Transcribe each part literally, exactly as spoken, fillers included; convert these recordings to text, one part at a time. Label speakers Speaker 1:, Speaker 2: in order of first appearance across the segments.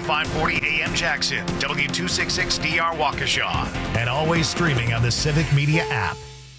Speaker 1: five forty A M Jackson, W two sixty-six D R Waukesha, and always streaming on the Civic Media app.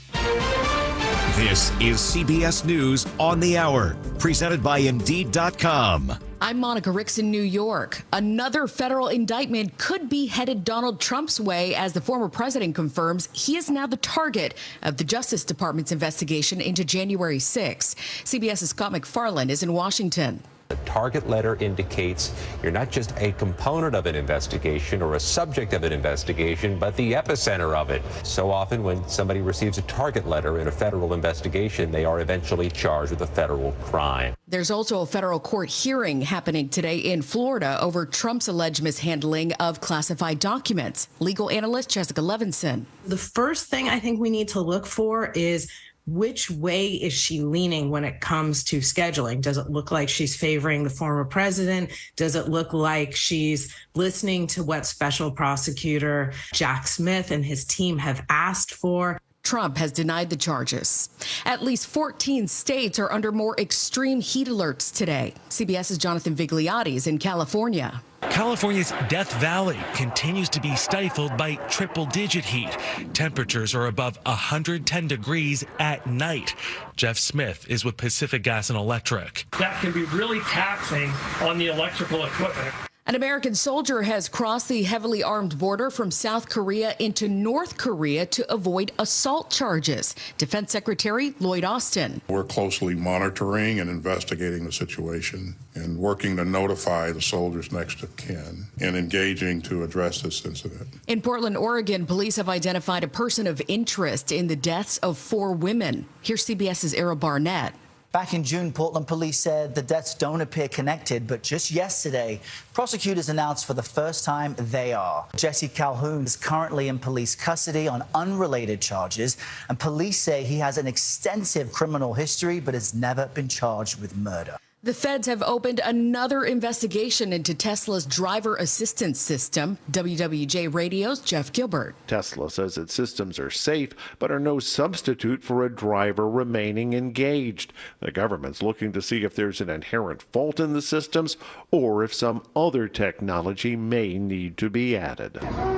Speaker 2: This is C B S News on the Hour, presented by Indeed dot com.
Speaker 3: I'm Monica Ricks in New York. Another federal indictment could be headed Donald Trump's way as the former president confirms he is now the target of the Justice Department's investigation into January sixth. CBS's Scott McFarland is in Washington.
Speaker 4: The target letter indicates you're not just a component of an investigation or a subject of an investigation, but the epicenter of it. So often when somebody receives a target letter in a federal investigation, they are eventually charged with a federal crime.
Speaker 3: There's also a federal court hearing happening today in Florida over Trump's alleged mishandling of classified documents. Legal analyst Jessica Levinson.
Speaker 5: The first thing I think we need to look for is which way is she leaning when it comes to scheduling? Does it look like she's favoring the former president? Does it look like she's listening to what special prosecutor Jack Smith and his team have asked for?
Speaker 3: Trump has denied the charges. At least fourteen states are under more extreme heat alerts today. CBS's Jonathan Vigliotti is in California.
Speaker 6: California's Death Valley continues to be stifled by triple-digit heat. Temperatures are above one hundred ten degrees at night. Jeff Smith is with Pacific Gas and Electric.
Speaker 7: That can be really taxing on the electrical equipment.
Speaker 3: An American soldier has crossed the heavily armed border from South Korea into North Korea to avoid assault charges. Defense Secretary Lloyd Austin.
Speaker 8: We're closely monitoring and investigating the situation and working to notify the soldiers next of kin and engaging to address this incident.
Speaker 3: In Portland, Oregon, police have identified a person of interest in the deaths of four women. Here's CBS's Era Barnett.
Speaker 9: Back in June, Portland police said the deaths don't appear connected, but just yesterday, prosecutors announced for the first time they are. Jesse Calhoun is currently in police custody on unrelated charges, and police say he has an extensive criminal history but has never been charged with murder.
Speaker 3: The feds have opened another investigation into Tesla's driver assistance system. W W J Radio's Jeff Gilbert.
Speaker 10: Tesla says its systems are safe, but are no substitute for a driver remaining engaged. The government's looking to see if there's an inherent fault in the systems or if some other technology may need to be added.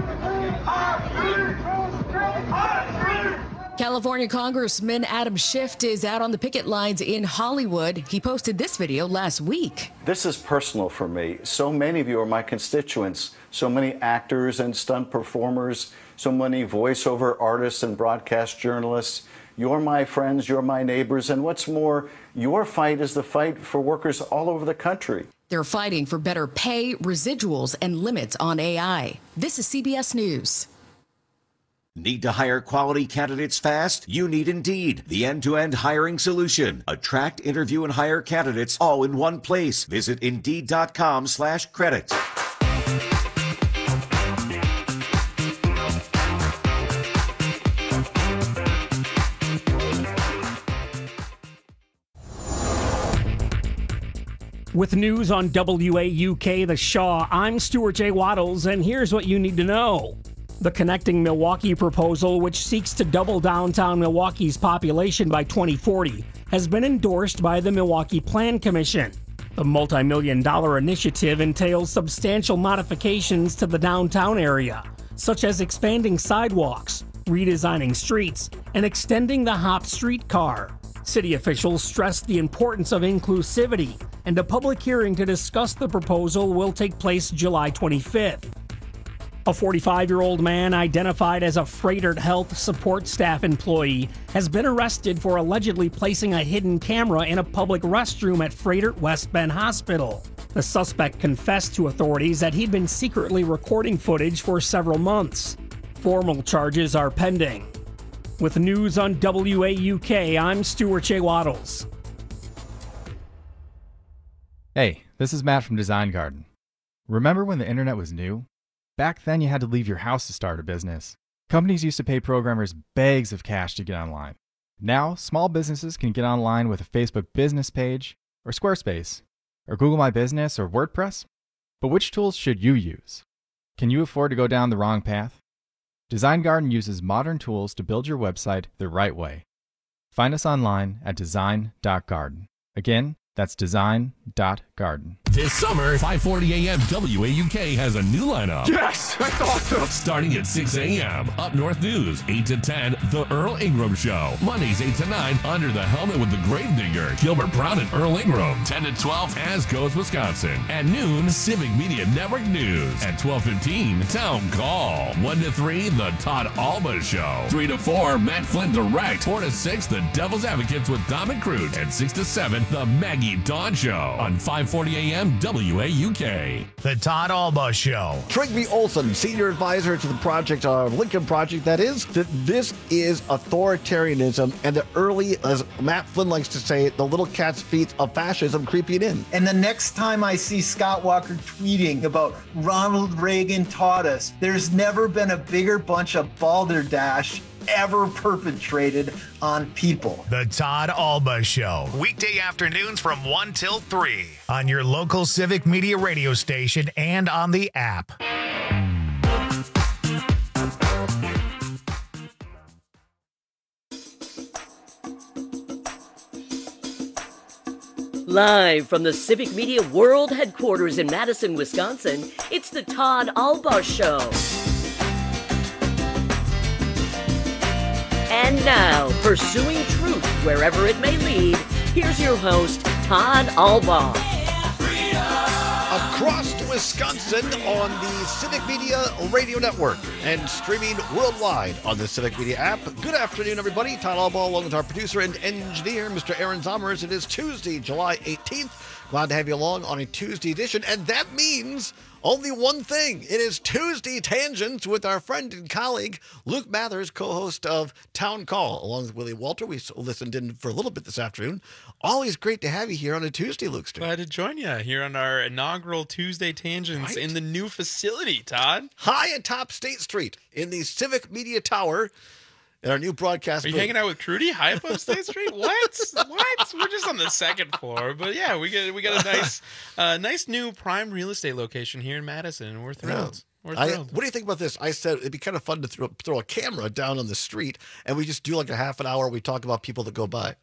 Speaker 3: California Congressman Adam Schiff is out on the picket lines in Hollywood. He posted this video last week.
Speaker 11: This is personal for me. So many of you are my constituents. So many actors and stunt performers, so many voiceover artists and broadcast journalists. You're my friends, you're my neighbors, and what's more, your fight is the fight for workers all over the country.
Speaker 3: They're fighting for better pay, residuals, and limits on A I. This is C B S News.
Speaker 2: Need to hire quality candidates fast? You need Indeed, the end-to-end hiring solution. Attract, interview, and hire candidates all in one place. Visit Indeed dot com slash credits.
Speaker 12: With news on W A U K The Shaw, I'm Stuart J. Waddles, and here's what you need to know. The Connecting Milwaukee proposal, which seeks to double downtown Milwaukee's population by twenty forty, has been endorsed by the Milwaukee Plan Commission. The multi-million dollar initiative entails substantial modifications to the downtown area, such as expanding sidewalks, redesigning streets, and extending the Hop streetcar. City officials stressed the importance of inclusivity, and a public hearing to discuss the proposal will take place July twenty-fifth. A forty-five-year-old man identified as a Froedtert Health support staff employee has been arrested for allegedly placing a hidden camera in a public restroom at Froedtert West Bend Hospital. The suspect confessed to authorities that he'd been secretly recording footage for several months. Formal charges are pending. With news on W A U K, I'm Stuart J. Waddles.
Speaker 13: Hey, this is Matt from Design Garden. Remember when the internet was new? Back then, you had to leave your house to start a business. Companies used to pay programmers bags of cash to get online. Now, small businesses can get online with a Facebook business page, or Squarespace, or Google My Business, or WordPress. But which tools should you use? Can you afford to go down the wrong path? Design Garden uses modern tools to build your website the right way. Find us online at design dot garden. Again, That's design.garden.
Speaker 14: This summer, five forty a.m. W A U K has a new lineup.
Speaker 15: Yes, that's awesome.
Speaker 14: Starting at six a.m. Up North News, eight to ten, The Earl Ingram Show. Mondays, eight to nine, Under the Helmet with the Gravedigger, Gilbert Brown and Earl Ingram. ten to twelve, As Goes Wisconsin. At noon, Civic Media Network News. At twelve fifteen, Town Call. one to three, The Todd Alba Show. three to four, Matt Flynn Direct. four to six, The Devil's Advocates with Dom and Crute. And six to seven, The Maggie Dawn Show on five forty a.m. W A U K.
Speaker 1: The Todd Alba Show.
Speaker 16: Trigby Olson, senior advisor to the project, uh, Lincoln Project, that is, that this is authoritarianism and the early, as Matt Flynn likes to say, the little cat's feet of fascism creeping in.
Speaker 17: And the next time I see Scott Walker tweeting about Ronald Reagan taught us, there's never been a bigger bunch of balderdash ever perpetrated on people.
Speaker 1: The Todd Alba Show. Weekday afternoons from one till three on your local Civic Media radio station and on the app.
Speaker 18: Live from the Civic Media World Headquarters in Madison, Wisconsin, it's the Todd Alba Show. And now, pursuing truth wherever it may lead, here's your host, Todd Alba.
Speaker 16: Across Wisconsin on the Civic Media Radio Network and streaming worldwide on the Civic Media app. Good afternoon, everybody. Todd Alba along with our producer and engineer, Mister Aaron Zommers. It is Tuesday, July eighteenth. Glad to have you along on a Tuesday edition, and that means only one thing. It is Tuesday Tangents with our friend and colleague, Luke Mathers, co-host of Town Call, along with Willie Walter. We listened in for a little bit this afternoon. Always great to have you here on a Tuesday, Luke.
Speaker 19: Glad to join you here on our inaugural Tuesday Tangents right. in the new facility, Todd.
Speaker 16: High atop State Street in the Civic Media Tower. In our new broadcast
Speaker 19: Are you
Speaker 16: booth.
Speaker 19: hanging out with Trudy high above State Street? What? What? We're just on the second floor, but yeah, we get we got a nice, uh, nice new prime real estate location here in Madison, and we're thrilled. Yeah. We're thrilled.
Speaker 16: I, what do you think about this? I said it'd be kind of fun to throw, throw a camera down on the street, and we just do like a half an hour. We talk about people that go by.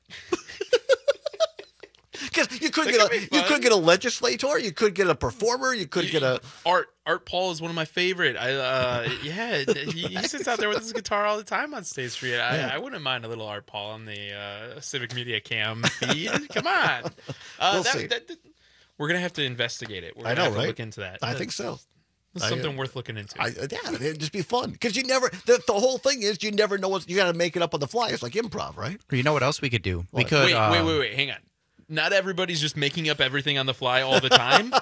Speaker 16: Because you could that get a you could get a legislator, you could get a performer, you could get a
Speaker 19: Art. Art Paul is one of my favorite. I uh, yeah, he, he sits out there with his guitar all the time on State Street. I, yeah. I wouldn't mind a little Art Paul on the uh, Civic Media Cam feed. Come on, uh,
Speaker 16: we'll
Speaker 19: that,
Speaker 16: see.
Speaker 19: That, that, we're gonna have to investigate it. We're gonna
Speaker 16: I know,
Speaker 19: have to
Speaker 16: right?
Speaker 19: look into that.
Speaker 16: I
Speaker 19: that,
Speaker 16: think so.
Speaker 19: That's something I, worth looking into.
Speaker 16: I, yeah, it'd just be fun because you never. The, the whole thing is you never know what you got to make it up on the fly. It's like improv, right?
Speaker 20: Or you know what else we could do?
Speaker 16: What?
Speaker 20: We could.
Speaker 19: Wait,
Speaker 20: uh,
Speaker 19: wait, wait, wait. Hang on. Not everybody's just making up everything on the fly all the time.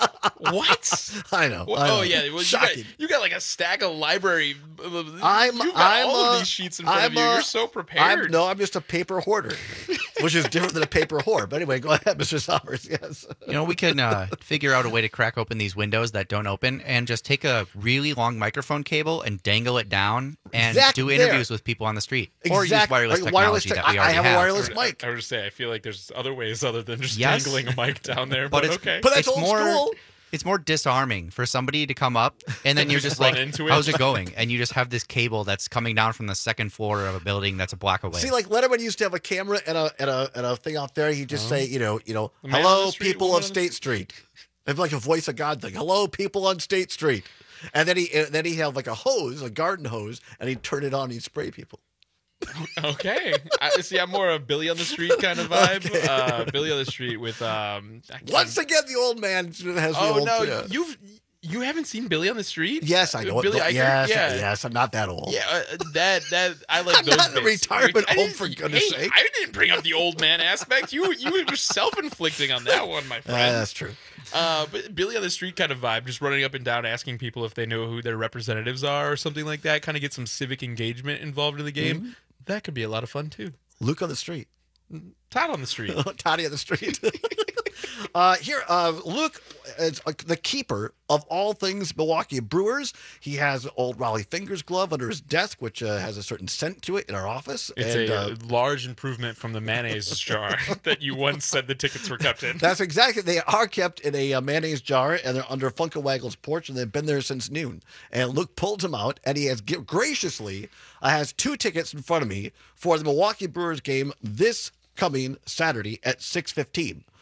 Speaker 19: What?
Speaker 16: I know.
Speaker 19: Well,
Speaker 16: I know.
Speaker 19: Oh yeah, well, you, got, you got like a stack of library.
Speaker 16: I'm.
Speaker 19: You've got
Speaker 16: I'm
Speaker 19: all
Speaker 16: a,
Speaker 19: of these sheets in front
Speaker 16: I'm
Speaker 19: of you.
Speaker 16: A,
Speaker 19: You're so prepared.
Speaker 16: I'm, no, I'm just a paper hoarder, which is different than a paper whore. But anyway, go ahead, Mister Sommers. Yes.
Speaker 20: You know, we can uh, figure out a way to crack open these windows that don't open, and just take a really long microphone cable and dangle it down, and
Speaker 16: exactly
Speaker 20: do interviews
Speaker 16: there.
Speaker 20: with people on the street,
Speaker 16: exactly.
Speaker 20: or use wireless
Speaker 16: or
Speaker 20: technology
Speaker 16: wireless te-
Speaker 20: that we already
Speaker 16: I have.
Speaker 20: have.
Speaker 16: a wireless
Speaker 19: I,
Speaker 16: mic.
Speaker 19: I, I would just say, I feel like there's other ways other than just
Speaker 20: yes.
Speaker 19: dangling a mic down there.
Speaker 20: But,
Speaker 19: But,
Speaker 20: it's,
Speaker 19: okay.
Speaker 16: But that's
Speaker 20: it's
Speaker 16: old
Speaker 20: more,
Speaker 16: school.
Speaker 20: It's more disarming for somebody to come up, and then you're just
Speaker 19: Run
Speaker 20: like,
Speaker 19: into it.
Speaker 20: how's it going? And you just have this cable that's coming down from the second floor of a building that's a block away.
Speaker 16: See, like Letterman used to have a camera and a and a and a thing out there. He'd just
Speaker 19: Oh.
Speaker 16: say, you know, you know,
Speaker 19: The man on
Speaker 16: hello,
Speaker 19: the street,
Speaker 16: people
Speaker 19: woman
Speaker 16: of
Speaker 19: on the-
Speaker 16: State Street. It's like a voice of God thing. Hello, people on State Street. And then he and then he had like a hose, a garden hose, and he'd turn it on and he'd spray people.
Speaker 19: Okay. I see. I'm more a Billy on the Street kind of vibe.
Speaker 16: Okay.
Speaker 19: Uh, Billy on the Street with um. I can't-
Speaker 16: Once again, the old man has the
Speaker 19: Oh
Speaker 16: old.
Speaker 19: no,
Speaker 16: yeah.
Speaker 19: you've you haven't seen Billy on the Street?
Speaker 16: Yes, I know.
Speaker 19: Billy
Speaker 16: it.
Speaker 19: Eichert?
Speaker 16: Yes,
Speaker 19: yeah.
Speaker 16: yes. I'm not that old.
Speaker 19: Yeah, uh, that that I like
Speaker 16: I'm
Speaker 19: those.
Speaker 16: not in a
Speaker 19: bits.
Speaker 16: retirement
Speaker 19: I
Speaker 16: home,
Speaker 19: didn't-
Speaker 16: for goodness
Speaker 19: hey,
Speaker 16: sake.
Speaker 19: I didn't bring up the old man aspect. You you were self-inflicting on that one, my
Speaker 16: Uh,
Speaker 19: friend.
Speaker 16: that's true.
Speaker 19: Uh, but Billy on the Street kind of vibe, just running up and down, asking people if they know who their representatives are or something like that. Kind of get some civic engagement involved in the game.
Speaker 16: Mm-hmm.
Speaker 19: That could be a lot of fun too.
Speaker 16: Luke on the street.
Speaker 19: Todd on the street.
Speaker 16: Toddy on the street. uh, here, uh, Luke is uh, the keeper of all things Milwaukee Brewers. He has an old Raleigh Fingers glove under his desk, which uh, has a certain scent to it in our office.
Speaker 19: It's
Speaker 16: and,
Speaker 19: a
Speaker 16: uh,
Speaker 19: large improvement from the mayonnaise jar that you once said the tickets were kept in.
Speaker 16: That's exactly. They are kept in a uh, mayonnaise jar, and they're under Funkawaggle's porch, and they've been there since noon. And Luke pulls them out, and he has g- graciously uh, has two tickets in front of me for the Milwaukee Brewers game this coming Saturday at six fifteen.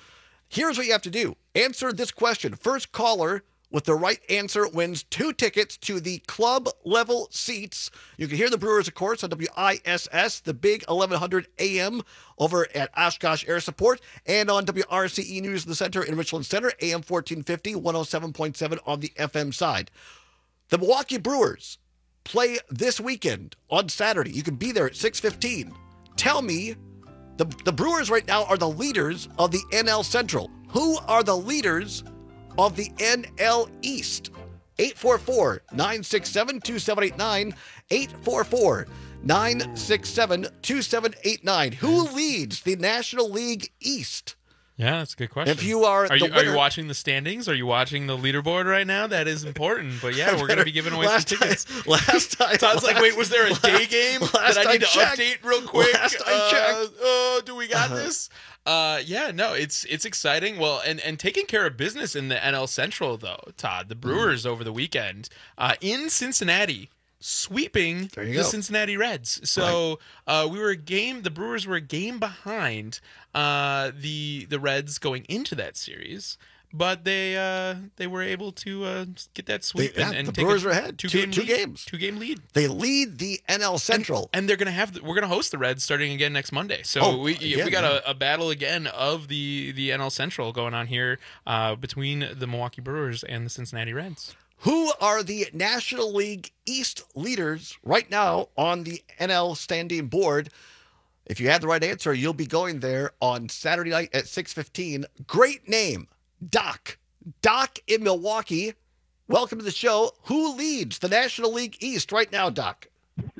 Speaker 16: Here's what you have to do. Answer this question. First caller with the right answer wins two tickets to the club level seats. You can hear the Brewers, of course, on W I S S, the big eleven hundred A M over at Oshkosh Air Support, and on W R C E News in the Center in Richland Center, A M fourteen fifty, one oh seven point seven on the F M side. The Milwaukee Brewers play this weekend on Saturday. You can be there at six fifteen. Tell me, the, the Brewers right now are the leaders of the N L Central. Who are the leaders of the N L East? eight four four, nine six seven, two seven eight nine, eight four four, nine six seven, two seven eight nine. Who leads the National League East?
Speaker 19: Yeah, that's a good question.
Speaker 16: If you are,
Speaker 19: are
Speaker 16: the
Speaker 19: you
Speaker 16: winner,
Speaker 19: are you watching the standings? Are you watching the leaderboard right now? That is important. But yeah, we're going to be giving away some tickets.
Speaker 16: Time, last time,
Speaker 19: Todd's like, wait, was there a day game that I need to
Speaker 16: checked,
Speaker 19: update real quick?
Speaker 16: Last I
Speaker 19: uh,
Speaker 16: checked.
Speaker 19: uh, do we got this? Uh, yeah, no, it's it's exciting. Well, and, and taking care of business in the N L Central, though, Todd. The Brewers mm. over the weekend uh, in Cincinnati, sweeping the
Speaker 16: go.
Speaker 19: Cincinnati Reds. So right. uh, we were a game. The Brewers were a game behind uh, the the Reds going into that series, but they uh, they were able to uh, get that sweep.
Speaker 16: They,
Speaker 19: and,
Speaker 16: yeah,
Speaker 19: and
Speaker 16: the
Speaker 19: take
Speaker 16: Brewers
Speaker 19: a
Speaker 16: are ahead.
Speaker 19: Two,
Speaker 16: two,
Speaker 19: game
Speaker 16: two
Speaker 19: lead,
Speaker 16: games.
Speaker 19: Two game lead.
Speaker 16: They lead the N L Central,
Speaker 19: and, and they're gonna have the, we're gonna host the Reds starting again next Monday. So
Speaker 16: oh,
Speaker 19: we
Speaker 16: again,
Speaker 19: we got
Speaker 16: yeah.
Speaker 19: a, a battle again of the the N L Central going on here uh, between the Milwaukee Brewers and the Cincinnati Reds.
Speaker 16: Who are the National League East leaders right now on the N L standing board? If you had the right answer, you'll be going there on Saturday night at six fifteen. Great name, Doc. Doc in Milwaukee. Welcome to the show. Who leads the National League East right now, Doc?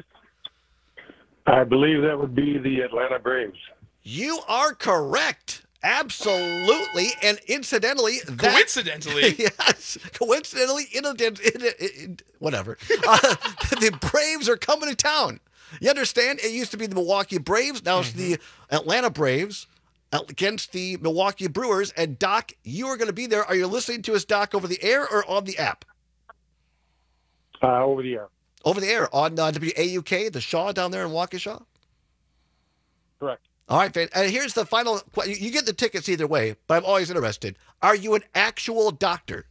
Speaker 15: I believe that would be the Atlanta Braves.
Speaker 16: You are correct. Absolutely, and incidentally, that,
Speaker 19: coincidentally,
Speaker 16: yes, coincidentally, in a, in a, in, whatever, uh, the Braves are coming to town. You understand? It used to be the Milwaukee Braves, now it's mm-hmm. the Atlanta Braves against the Milwaukee Brewers. And Doc, you are going to be there. Are you listening to us, Doc, over the air or on the app?
Speaker 15: Uh, over the air.
Speaker 16: Over the air on uh, W A U K, the Shaw down there in Waukesha.
Speaker 15: Correct.
Speaker 16: All right, Van. And here's the final question. You get the tickets either way, but I'm always interested. Are you an actual doctor?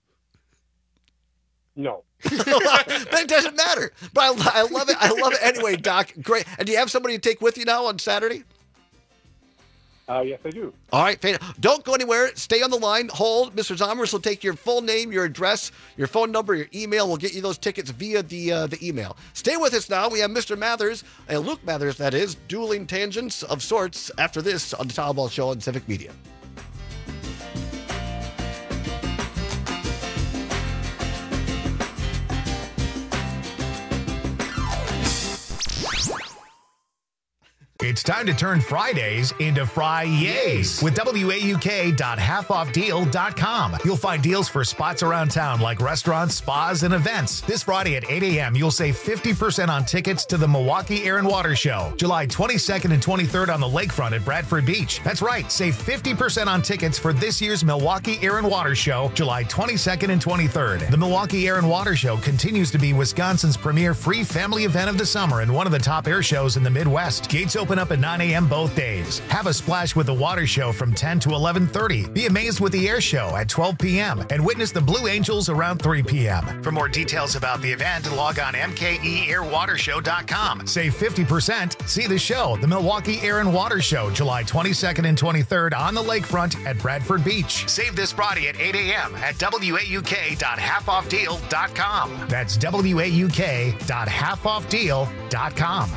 Speaker 15: No.
Speaker 16: But it doesn't matter. But I, I love it. I love it anyway, Doc. Great. And do you have somebody to take with you now on Saturday?
Speaker 15: Uh, yes, I do.
Speaker 16: All right, Van. Don't go anywhere. Stay on the line. Hold. Mister Zomers will take your full name, your address, your phone number, your email. We'll get you those tickets via the uh, the email. Stay with us now. We have Mister Mathers, and Luke Mathers, that is, dueling tangents of sorts after this on the Todd Ball Show on Civic Media.
Speaker 1: It's time to turn Fridays into Fri-Yays with W A U K dot half off deal dot com. You'll find deals for spots around town like restaurants, spas, and events. This Friday at eight a.m., you'll save fifty percent on tickets to the Milwaukee Air and Water Show, July twenty-second and twenty-third on the lakefront at Bradford Beach. That's right, save fifty percent on tickets for this year's Milwaukee Air and Water Show, July twenty-second and twenty-third. The Milwaukee Air and Water Show continues to be Wisconsin's premier free family event of the summer and one of the top air shows in the Midwest. Gates open up at nine a.m. both days. Have a splash with the water show from ten to eleven thirty. Be amazed with the air show at twelve p.m. and witness the Blue Angels around three p.m. For more details about the event, log on M K E air water show dot com. Save fifty percent. See the show, the Milwaukee Air and Water Show, July twenty-second and twenty-third on the lakefront at Bradford Beach. Save this Friday at eight a.m. at W A U K dot half off deal dot com. That's W A U K dot half off deal dot com.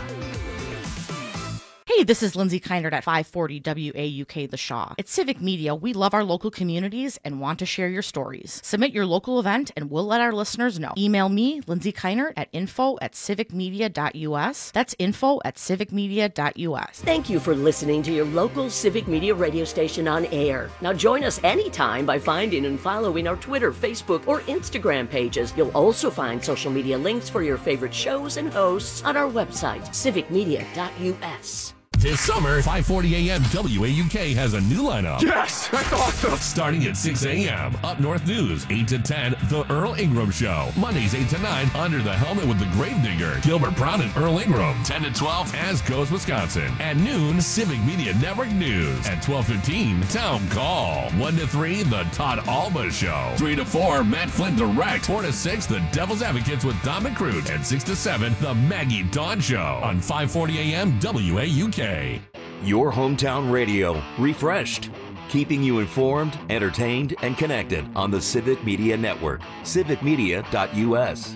Speaker 21: Hey, this is Lindsay Keinert at five forty W A U K The Shaw. At Civic Media, we love our local communities and want to share your stories. Submit your local event and we'll let our listeners know. Email me, Lindsay Keinert, at info at civic media dot u s. That's info at civic media dot u s.
Speaker 18: Thank you for listening to your local Civic Media radio station on air. Now join us anytime by finding and following our Twitter, Facebook, or Instagram pages. You'll also find social media links for your favorite shows and hosts on our website, civic media dot u s.
Speaker 14: This summer, five forty a.m. W A U K has a new lineup.
Speaker 4: Yes, that's awesome.
Speaker 14: Starting at six a.m. Up North News, eight to ten, The Earl Ingram Show. Mondays, eight to nine, Under the Helmet with the Gravedigger, Gilbert Brown and Earl Ingram. ten to twelve, As Goes Wisconsin. At noon, Civic Media Network News. At twelve fifteen, Town Call. one to three, The Todd Alba Show. three to four, Matt Flynn Direct. four to six, The Devil's Advocates with Don McCroot. And six to seven, The Maggie Dawn Show. On five forty a.m. W A U K.
Speaker 2: Your hometown radio, refreshed. Keeping you informed, entertained, and connected on the Civic Media Network. civic media dot u s.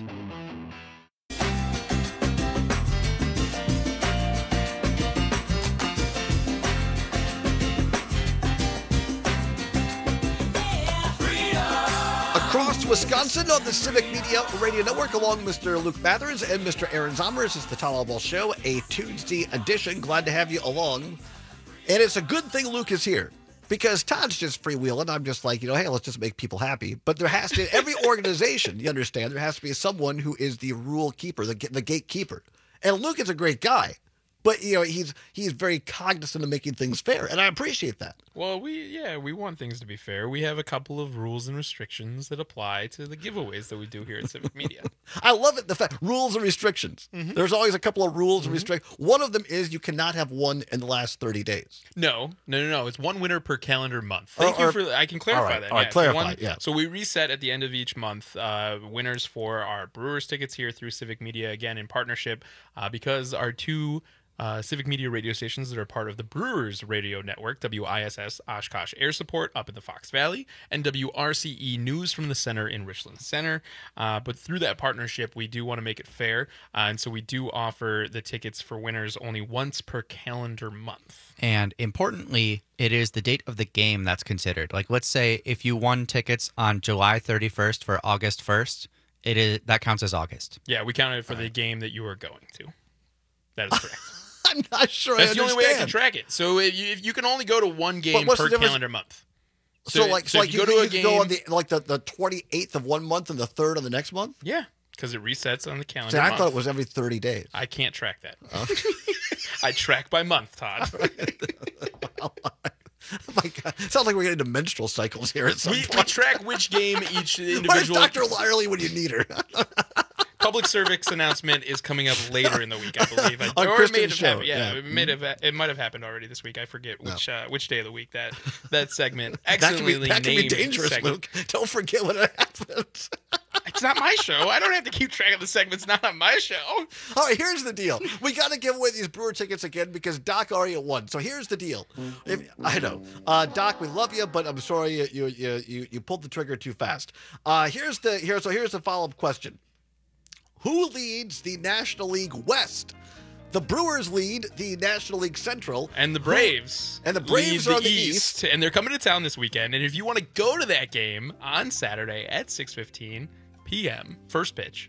Speaker 16: Across Wisconsin on the Civic Media Radio Network, along with Mister Luke Mathers and Mister Aaron Zomers. It's the Todd Alba Show, a Tuesday edition. Glad to have you along. And it's a good thing Luke is here, because Todd's just freewheeling. I'm just like, you know, hey, let's just make people happy. But there has to, every organization, you understand, there has to be someone who is the rule keeper, the, the gatekeeper. And Luke is a great guy. But, you know, he's he's very cognizant of making things fair, and I appreciate that.
Speaker 19: Well, we, yeah, we want things to be fair. We have a couple of rules and restrictions that apply to the giveaways that we do here at Civic Media.
Speaker 16: I love it, the fact, rules and restrictions. Mm-hmm. There's always a couple of rules mm-hmm. and restrictions. One of them is you cannot have one in the last thirty days.
Speaker 19: No, no, no, no. It's one winner per calendar month. Thank
Speaker 16: or,
Speaker 19: you for, I can clarify
Speaker 16: right,
Speaker 19: that.
Speaker 16: All right,
Speaker 19: yeah,
Speaker 16: clarify,
Speaker 19: one,
Speaker 16: yeah.
Speaker 19: So we reset at the end of each month uh, winners for our Brewers tickets here through Civic Media, again, in partnership, uh, because our two Uh, Civic Media radio stations that are part of the Brewers Radio Network, W I S S Oshkosh Air Support up in the Fox Valley, and W R C E News from the Center in Richland Center. Uh, but through that partnership, we do want to make it fair, uh, and so we do offer the tickets for winners only once per calendar month.
Speaker 20: And importantly, it is the date of the game that's considered. Like, let's say if you won tickets on July thirty-first for August first, it is that counts as August.
Speaker 19: Yeah, we counted for the game that you were going to. That is correct.
Speaker 16: I'm not sure
Speaker 19: That's
Speaker 16: I
Speaker 19: the
Speaker 16: understand.
Speaker 19: only way I can track it. So if you, if you can only go to one game
Speaker 16: what's
Speaker 19: per
Speaker 16: the difference-
Speaker 19: calendar month.
Speaker 16: So, like, so
Speaker 19: if
Speaker 16: like you,
Speaker 19: go to
Speaker 16: you
Speaker 19: a
Speaker 16: can
Speaker 19: game,
Speaker 16: go on the like the, the twenty-eighth of one month and the third of the next month?
Speaker 19: Yeah, because it resets on the calendar
Speaker 16: See, I
Speaker 19: month.
Speaker 16: thought it was every thirty days.
Speaker 19: I can't track that. I track by month, Todd.
Speaker 16: Oh my God. Sounds like we're getting into menstrual cycles here at some
Speaker 19: we,
Speaker 16: point.
Speaker 19: we track which game each individual...
Speaker 16: Where's Doctor Lyerly when you need her?
Speaker 19: Public service announcement is coming up later in the week, I believe. I,
Speaker 16: On
Speaker 19: or it
Speaker 16: Kristen's
Speaker 19: may have
Speaker 16: show,
Speaker 19: happened. Yeah,
Speaker 16: yeah.
Speaker 19: it may have it might have happened already this week. I forget which uh, which day of the week that that segment
Speaker 16: That can
Speaker 19: excellently
Speaker 16: be, that can be
Speaker 19: named
Speaker 16: dangerous,
Speaker 19: segment.
Speaker 16: Luke. Don't forget what happened.
Speaker 19: It's not my show. I don't have to keep track of the segments not on my show.
Speaker 16: All right, here's the deal. We got to give away these Brewer tickets again because Doc already won. So here's the deal. If, I know, uh, Doc, we love you, but I'm sorry you you you you, you pulled the trigger too fast. Uh, here's the here. So here's the follow up question. Who leads the National League West? The Brewers lead the National League Central.
Speaker 19: And the Braves.
Speaker 16: And the Braves
Speaker 19: lead
Speaker 16: are on
Speaker 19: the
Speaker 16: the
Speaker 19: East,
Speaker 16: East.
Speaker 19: And they're coming to town this weekend. And if you want to go to that game on Saturday at six fifteen p.m., first pitch,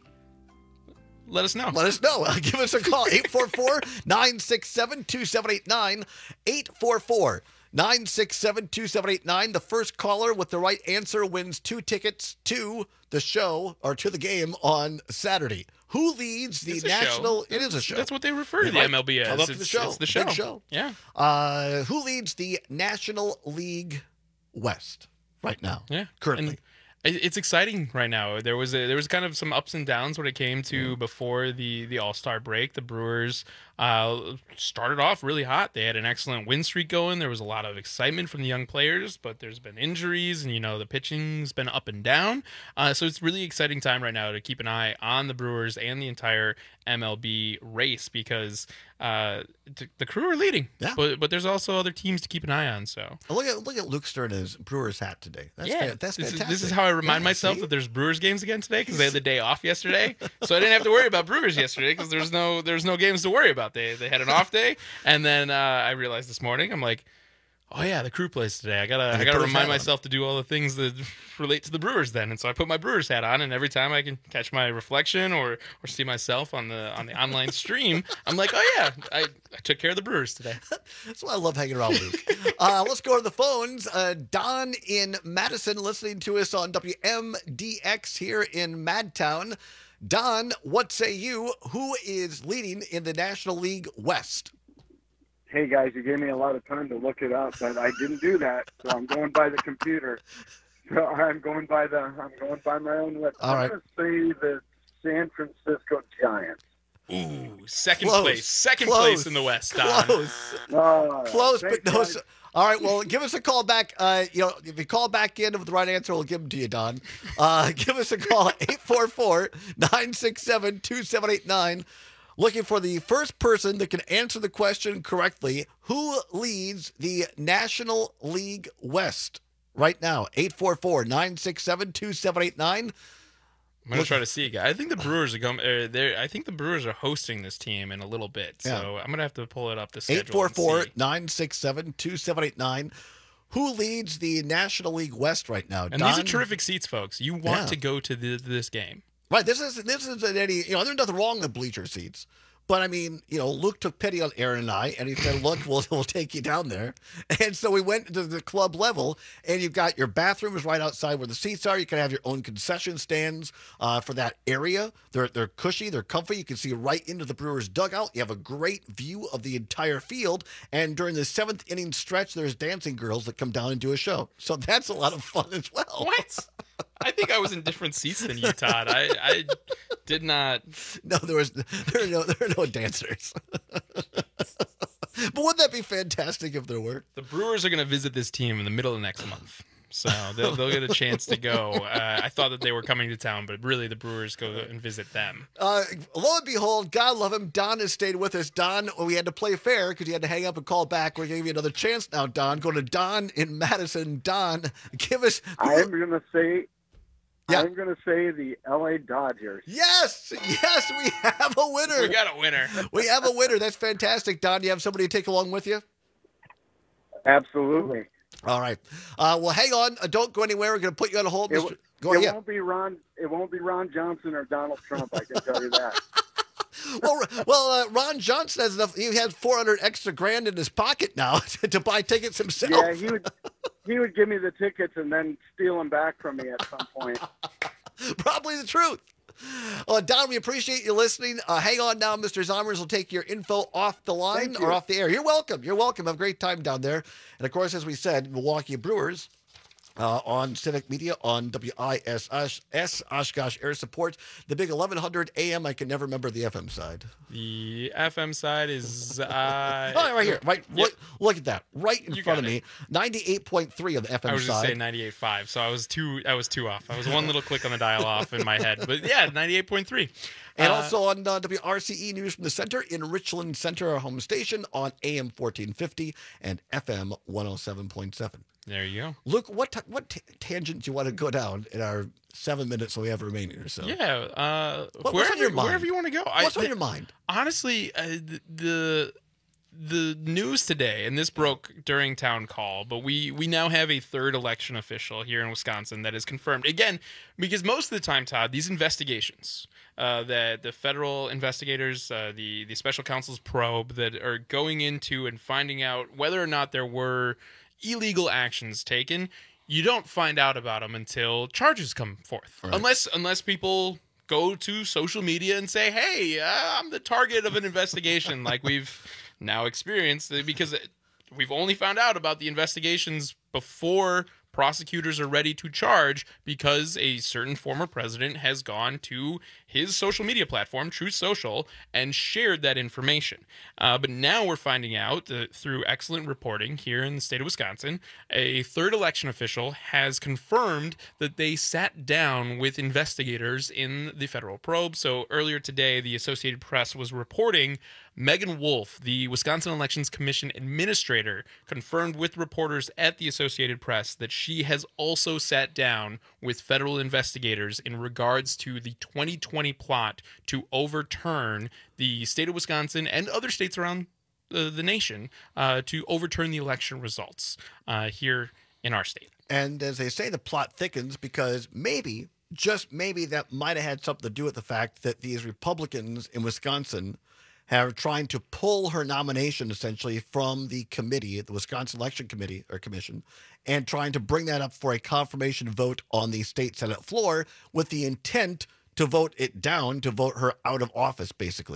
Speaker 19: let us know.
Speaker 16: Let us know. Give us a call. eight four four, nine six seven, two seven eight nine. eight four four, nine six seven, two seven eight nine. The first caller with the right answer wins two tickets to the show or to the game on Saturday. Who leads the
Speaker 19: It's a
Speaker 16: national?
Speaker 19: show.
Speaker 16: It is a show.
Speaker 19: That's what they refer to
Speaker 16: You're
Speaker 19: the
Speaker 16: right.
Speaker 19: M L B as.
Speaker 16: Come up to
Speaker 19: It's-
Speaker 16: the show.
Speaker 19: it's the show.
Speaker 16: Big show.
Speaker 19: Yeah.
Speaker 16: Uh, who leads the National League West right now?
Speaker 19: Yeah.
Speaker 16: Currently.
Speaker 19: And it- it's exciting right now. There was a, there was kind of some ups and downs when it came to before the the All-Star break. The Brewers uh, started off really hot. They had an excellent win streak going. There was a lot of excitement from the young players, but there's been injuries, and you know the pitching's been up and down. Uh, so it's really exciting time right now to keep an eye on the Brewers and the entire M L B race because uh, th- the Crew are leading.
Speaker 16: Yeah.
Speaker 19: But but there's also other teams to keep an eye on. So
Speaker 16: Look at look at Luke Stern in his Brewers hat today. That's
Speaker 19: yeah,
Speaker 16: fa- that's
Speaker 19: this
Speaker 16: fantastic.
Speaker 19: is, this is how I remind
Speaker 16: Yeah,
Speaker 19: myself
Speaker 16: see?
Speaker 19: that there's Brewers games again today because they had the day off yesterday, so I didn't have to worry about Brewers yesterday because there's no there's no games to worry about. They they had an off day, and then uh, I realized this morning I'm like, oh yeah, the Crew plays today. I gotta
Speaker 16: And
Speaker 19: I
Speaker 16: you
Speaker 19: gotta
Speaker 16: put his
Speaker 19: remind
Speaker 16: hat on.
Speaker 19: myself to do all the things that relate to the Brewers then, and so I put my Brewers hat on, and every time I can catch my reflection or or see myself on the on the online stream, I'm like, oh yeah, I, I took care of the Brewers today.
Speaker 16: That's why I love hanging around Luke. uh, let's go to the phones. Uh, Don in Madison listening to us on W M D X here in Madtown. Don, what say you? Who is leading in the National League West?
Speaker 4: hey, guys, you gave me a lot of time to look it up, but I didn't do that, so I'm going by the computer. So I'm going by the I'm going by my own list.
Speaker 16: All
Speaker 4: I'm
Speaker 16: right.
Speaker 4: going to say the San Francisco Giants.
Speaker 19: Ooh, second
Speaker 16: Close.
Speaker 19: place. Second
Speaker 16: Close.
Speaker 19: place in the West, Don.
Speaker 16: Close.
Speaker 4: Uh,
Speaker 16: Close,
Speaker 4: thanks,
Speaker 16: but no.
Speaker 4: guys.
Speaker 16: So, all right, well, give us a call back. Uh, you know, if you call back in with the right answer, we'll give them to you, Don. Uh, give us a call at eight four four, nine six seven, two seven eight nine. Looking for the first person that can answer the question correctly. Who leads the National League West right now? eight four four, nine six seven, two seven eight nine.
Speaker 19: I'm gonna try to see, guys. I think the Brewers are going. Uh, they're- I think the Brewers are hosting this team in a little bit, so
Speaker 16: Yeah.
Speaker 19: I'm gonna have to pull it up the schedule.
Speaker 16: eight four four,
Speaker 19: and see.
Speaker 16: nine six seven, two seven eight nine. Who leads the National League West right now?
Speaker 19: And these are
Speaker 16: Don?
Speaker 19: terrific seats, folks. You want
Speaker 16: Yeah.
Speaker 19: to go to the, this game.
Speaker 16: Right. This is this isn't any. You know, there's nothing wrong with bleacher seats. But I mean, you know, Luke took pity on Aaron and I, and he said, "Look, we'll we'll take you down there." And so we went to the club level, and you've got your bathrooms right outside where the seats are. You can have your own concession stands uh, for that area. They're they're cushy, they're comfy. You can see right into the Brewers' dugout. You have a great view of the entire field. And during the seventh inning stretch, there's dancing girls that come down and do a show. So that's a lot of fun as well.
Speaker 19: What? I think I was in different seats than you, Todd. I, I did not.
Speaker 16: No, there was there are no there are no dancers. But wouldn't that be fantastic if there were?
Speaker 19: The Brewers are going to visit this team in the middle of next month, so they'll, they'll get a chance to go. Uh, I thought that they were coming to town, but really the Brewers go and visit them.
Speaker 16: Uh, lo and behold, God love him, Don has stayed with us. Don, we had to play fair because he had to hang up and call back. We're going to give you another chance now, Don. Go to Don in Madison. Don, give us...
Speaker 4: I am going to say,
Speaker 16: Yeah.
Speaker 4: I'm going to say the L A Dodgers.
Speaker 16: Yes, yes, we have a winner.
Speaker 19: We got a winner.
Speaker 16: We have a winner. That's fantastic. Don, do you have somebody to take along with you?
Speaker 4: Absolutely.
Speaker 16: All right. Uh, well, hang on. Uh, don't go anywhere. We're going to put you on hold.
Speaker 4: It,
Speaker 16: Mister Go
Speaker 4: it
Speaker 16: ahead.
Speaker 4: won't be Ron. It won't be Ron Johnson or Donald Trump. I can tell you that.
Speaker 16: Well, well, uh, Ron Johnson has enough. He has four hundred extra grand in his pocket now to, to buy tickets himself.
Speaker 4: Yeah, he would. He would give me the tickets and then steal them back from me at some point.
Speaker 16: Probably the truth. Uh, Don, we appreciate you listening. Uh, hang on now. Mister Zomers will take your info off the line
Speaker 4: Thank
Speaker 16: or
Speaker 4: you.
Speaker 16: off the air. You're welcome. You're welcome. Have a great time down there. And of course, as we said, Milwaukee Brewers uh, on Civic Media on W I S S Oshkosh Air Support. The big eleven hundred A M. I can never remember the F M side.
Speaker 19: The F M side is uh,
Speaker 16: Oh, right here. Right.
Speaker 19: Yep.
Speaker 16: Look, look at that. Right in
Speaker 19: You
Speaker 16: front
Speaker 19: got
Speaker 16: of me.
Speaker 19: it.
Speaker 16: ninety-eight point three of the F M
Speaker 19: I was just
Speaker 16: side.
Speaker 19: saying ninety-eight point five, so I was too I was too off. I was one little click on the dial off in my head, but yeah, ninety-eight point three.
Speaker 16: And
Speaker 19: Uh,
Speaker 16: also on uh, W R C E News from the Center in Richland Center, our home station, on A M fourteen fifty and F M one oh seven point seven.
Speaker 19: There you go.
Speaker 16: Luke, what t- what t- tangent do you want to go down in our seven minutes that we have remaining or so?
Speaker 19: Yeah, uh,
Speaker 16: What- what's
Speaker 19: wherever,
Speaker 16: on your mind?
Speaker 19: wherever you want to go.
Speaker 16: What's
Speaker 19: I,
Speaker 16: on your mind?
Speaker 19: Honestly, uh, the, the the news today, and this broke during town call, but we we now have a third election official here in Wisconsin that is confirmed again, because most of the time, Todd, these investigations uh, that the federal investigators, uh, the the special counsel's probe that are going into and finding out whether or not there were illegal actions taken, you don't find out about them until charges come forth,
Speaker 16: Right.
Speaker 19: unless unless people go to social media and say, hey, uh, I'm the target of an investigation, like we've now experienced, because it, we've only found out about the investigations before prosecutors are ready to charge, because a certain former president has gone to his social media platform, Truth Social, and shared that information. Uh, but now we're finding out that through excellent reporting here in the state of Wisconsin, a third election official has confirmed that they sat down with investigators in the federal probe. So earlier today, the Associated Press was reporting Megan Wolf, the Wisconsin Elections Commission administrator, confirmed with reporters at the Associated Press that she has also sat down with federal investigators in regards to the twenty twenty plot to overturn the state of Wisconsin and other states around the, the nation uh, to overturn the election results uh, here in our state.
Speaker 16: And as they say, the plot thickens because maybe, just maybe, that might have had something to do with the fact that these Republicans in Wisconsin have trying to pull her nomination essentially from the committee, the Wisconsin Election Committee or Commission, and trying to bring that up for a confirmation vote on the state Senate floor with the intent to vote it down, to vote her out of office, basically.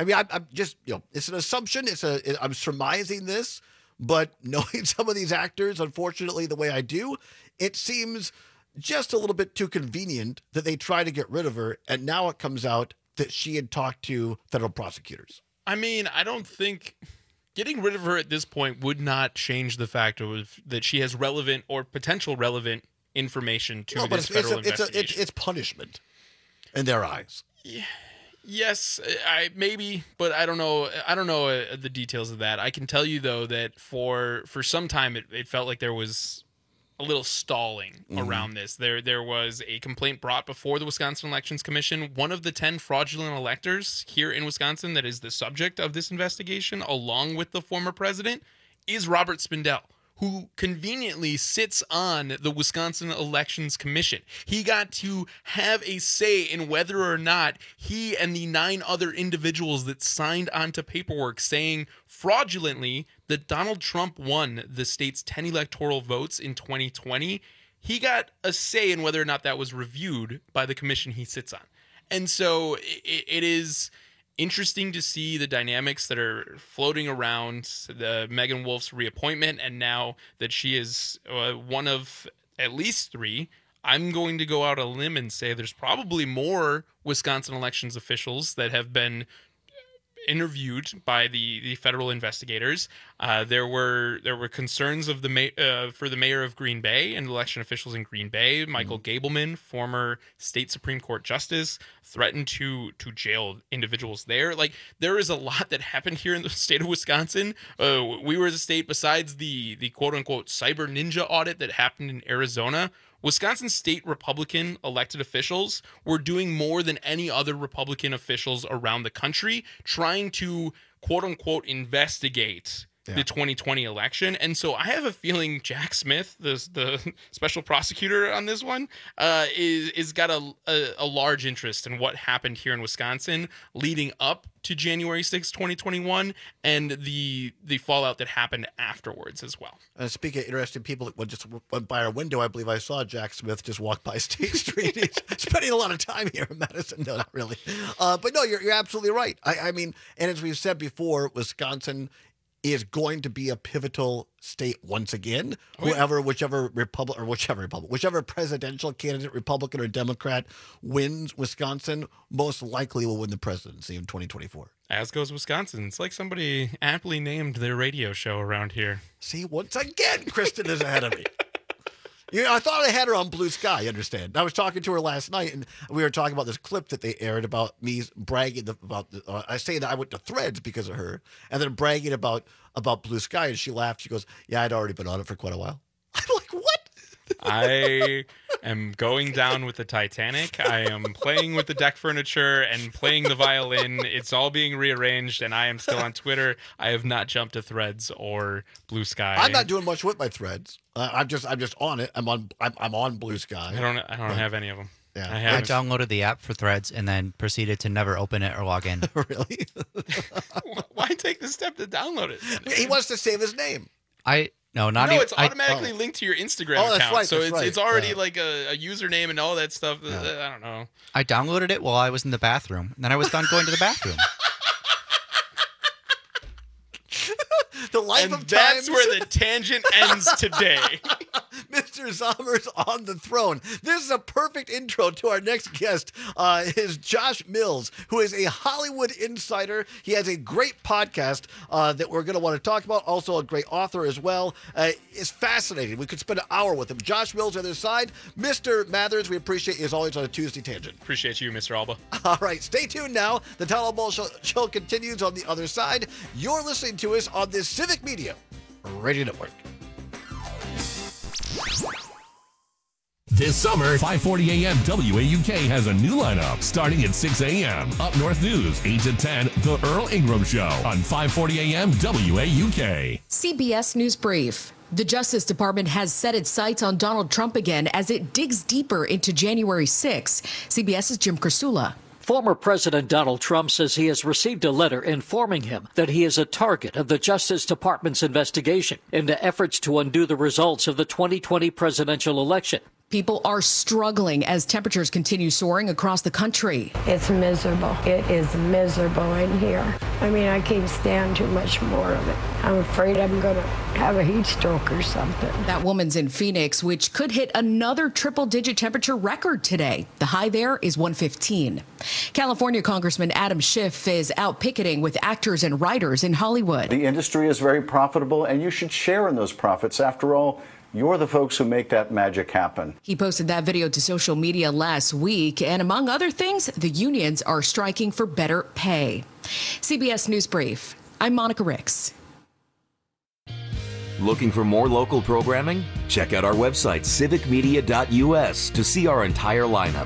Speaker 16: I mean, I, I'm just, you know, it's an assumption. It's a, it, I'm surmising this, but knowing some of these actors, unfortunately, the way I do, it seems just a little bit too convenient that they try to get rid of her. And now it comes out that she had talked to federal prosecutors.
Speaker 19: I mean, I don't think getting rid of her at this point would not change the fact of that she has relevant or potential relevant information to
Speaker 16: no, but
Speaker 19: this
Speaker 16: it's,
Speaker 19: federal
Speaker 16: it's, a, it's,
Speaker 19: investigation.
Speaker 16: a, it's, it's punishment in their eyes.
Speaker 19: Yeah. Yes, I maybe, but I don't know. I don't know uh, the details of that. I can tell you though that for for some time it, it felt like there was a little stalling
Speaker 16: Mhm.
Speaker 19: around this. There there was a complaint brought before the Wisconsin Elections Commission. One of the ten fraudulent electors here in Wisconsin that is the subject of this investigation, along with the former president, is Robert Spindell, who conveniently sits on the Wisconsin Elections Commission. He got to have a say in whether or not he and the nine other individuals that signed onto paperwork saying fraudulently that Donald Trump won the state's ten electoral votes in twenty twenty. He got a say in whether or not that was reviewed by the commission he sits on. And so it, it is interesting to see the dynamics that are floating around the Megan Wolf's reappointment, and now that she is uh, one of at least three. I'm going to go out on a limb and say there's probably more Wisconsin elections officials that have been interviewed by the, the federal investigators. Uh, there were there were concerns of the ma- uh, for the mayor of Green Bay and election officials in Green Bay. Michael mm-hmm. Gableman, former state Supreme Court justice, threatened to to jail individuals there. Like, there is a lot that happened here in the state of Wisconsin. Uh, we were the state, besides the the quote unquote cyber ninja audit that happened in Arizona, Wisconsin state Republican elected officials were doing more than any other Republican officials around the country, trying to, quote unquote, investigate yeah. the twenty twenty election. And so I have a feeling Jack Smith, the, the special prosecutor on this one, uh, is, is got a, a, a large interest in what happened here in Wisconsin leading up to January sixth, twenty twenty-one, and the the fallout that happened afterwards as well.
Speaker 16: And speaking of interesting people that went, just went by our window, I believe I saw Jack Smith just walk by State Street. He's spending a lot of time here in Madison. No, not really. Uh, but no, you're, you're absolutely right. I, I mean, and as we've said before, Wisconsin is going to be a pivotal state once again. Oh, yeah. Whoever, whichever Republic or whichever Republic, whichever presidential candidate, Republican or Democrat, wins Wisconsin, most likely will win the presidency in twenty twenty-four.
Speaker 19: As goes Wisconsin. It's like somebody aptly named their radio show around here.
Speaker 16: See, once again, Kristen is ahead of me. You know, I thought I had her on Blue Sky, you understand. I was talking to her last night, and we were talking about this clip that they aired about me bragging about, the, uh, I say that I went to Threads because of her, and then bragging about, about Blue Sky, and she laughed. She goes, yeah, I'd already been on it for quite a while. I'm like, what?
Speaker 19: I am going down with the Titanic. I am playing with the deck furniture and playing the violin. It's all being rearranged, and I am still on Twitter. I have not jumped to Threads or Blue Sky.
Speaker 16: I'm not doing much with my Threads. Uh, I'm just I'm just on it. I'm on I'm, I'm on Blue Sky.
Speaker 19: I don't I don't have any of them.
Speaker 16: Yeah,
Speaker 19: I,
Speaker 20: I downloaded the app for Threads and then proceeded to never open it or log in.
Speaker 16: Really?
Speaker 19: Why take the step to download it?
Speaker 16: He wants to save his name.
Speaker 20: I no not
Speaker 19: no.
Speaker 20: even,
Speaker 19: It's automatically I, linked to your Instagram
Speaker 16: oh, that's
Speaker 19: account,
Speaker 16: right,
Speaker 19: so
Speaker 16: that's
Speaker 19: it's
Speaker 16: right.
Speaker 19: it's already
Speaker 16: yeah.
Speaker 19: like a, a username and all that stuff.
Speaker 16: Yeah.
Speaker 19: I don't know.
Speaker 20: I downloaded it while I was in the bathroom, and then I was done going to the bathroom.
Speaker 16: The life
Speaker 19: and
Speaker 16: of
Speaker 19: that's
Speaker 16: times.
Speaker 19: where the tangent ends today.
Speaker 16: Mister Zommers on the throne. This is a perfect intro to our next guest. Uh, is Josh Mills, who is a Hollywood insider. He has a great podcast uh, that we're going to want to talk about. Also a great author as well. Uh, it's fascinating. We could spend an hour with him. Josh Mills on the other side. Mister Mathers, we appreciate you as always on a Tuesday Tangent.
Speaker 19: Appreciate you, Mister Alba.
Speaker 16: All right, stay tuned now. The Tyler Ball show, show continues on the other side. You're listening to us on this Civic Media Radio Network.
Speaker 14: This summer, five forty a.m. W A U K has a new lineup starting at six a.m. Up North News, eight to ten, The Earl Ingram Show on five forty a.m. W A U K.
Speaker 3: C B S News Brief. The Justice Department has set its sights on Donald Trump again as it digs deeper into January sixth. CBS's Jim Krasula.
Speaker 5: Former President Donald Trump says he has received a letter informing him that he is a target of the Justice Department's investigation into efforts to undo the results of the twenty twenty presidential election.
Speaker 3: People are struggling as temperatures continue soaring across the country.
Speaker 6: It's miserable. It is miserable in here. I mean, I can't stand too much more of it. I'm afraid I'm going to have a heat stroke or something.
Speaker 3: That woman's in Phoenix, which could hit another triple-digit temperature record today. The high there is one fifteen. California Congressman Adam Schiff is out picketing with actors and writers in Hollywood.
Speaker 11: The industry is very profitable, and you should share in those profits. After all, you're the folks who make that magic happen.
Speaker 3: He posted that video to social media last week, and among other things, the unions are striking for better pay. C B S News Brief. I'm Monica Ricks.
Speaker 22: Looking for more local programming? Check out our website, civic media dot U S, to see our entire lineup.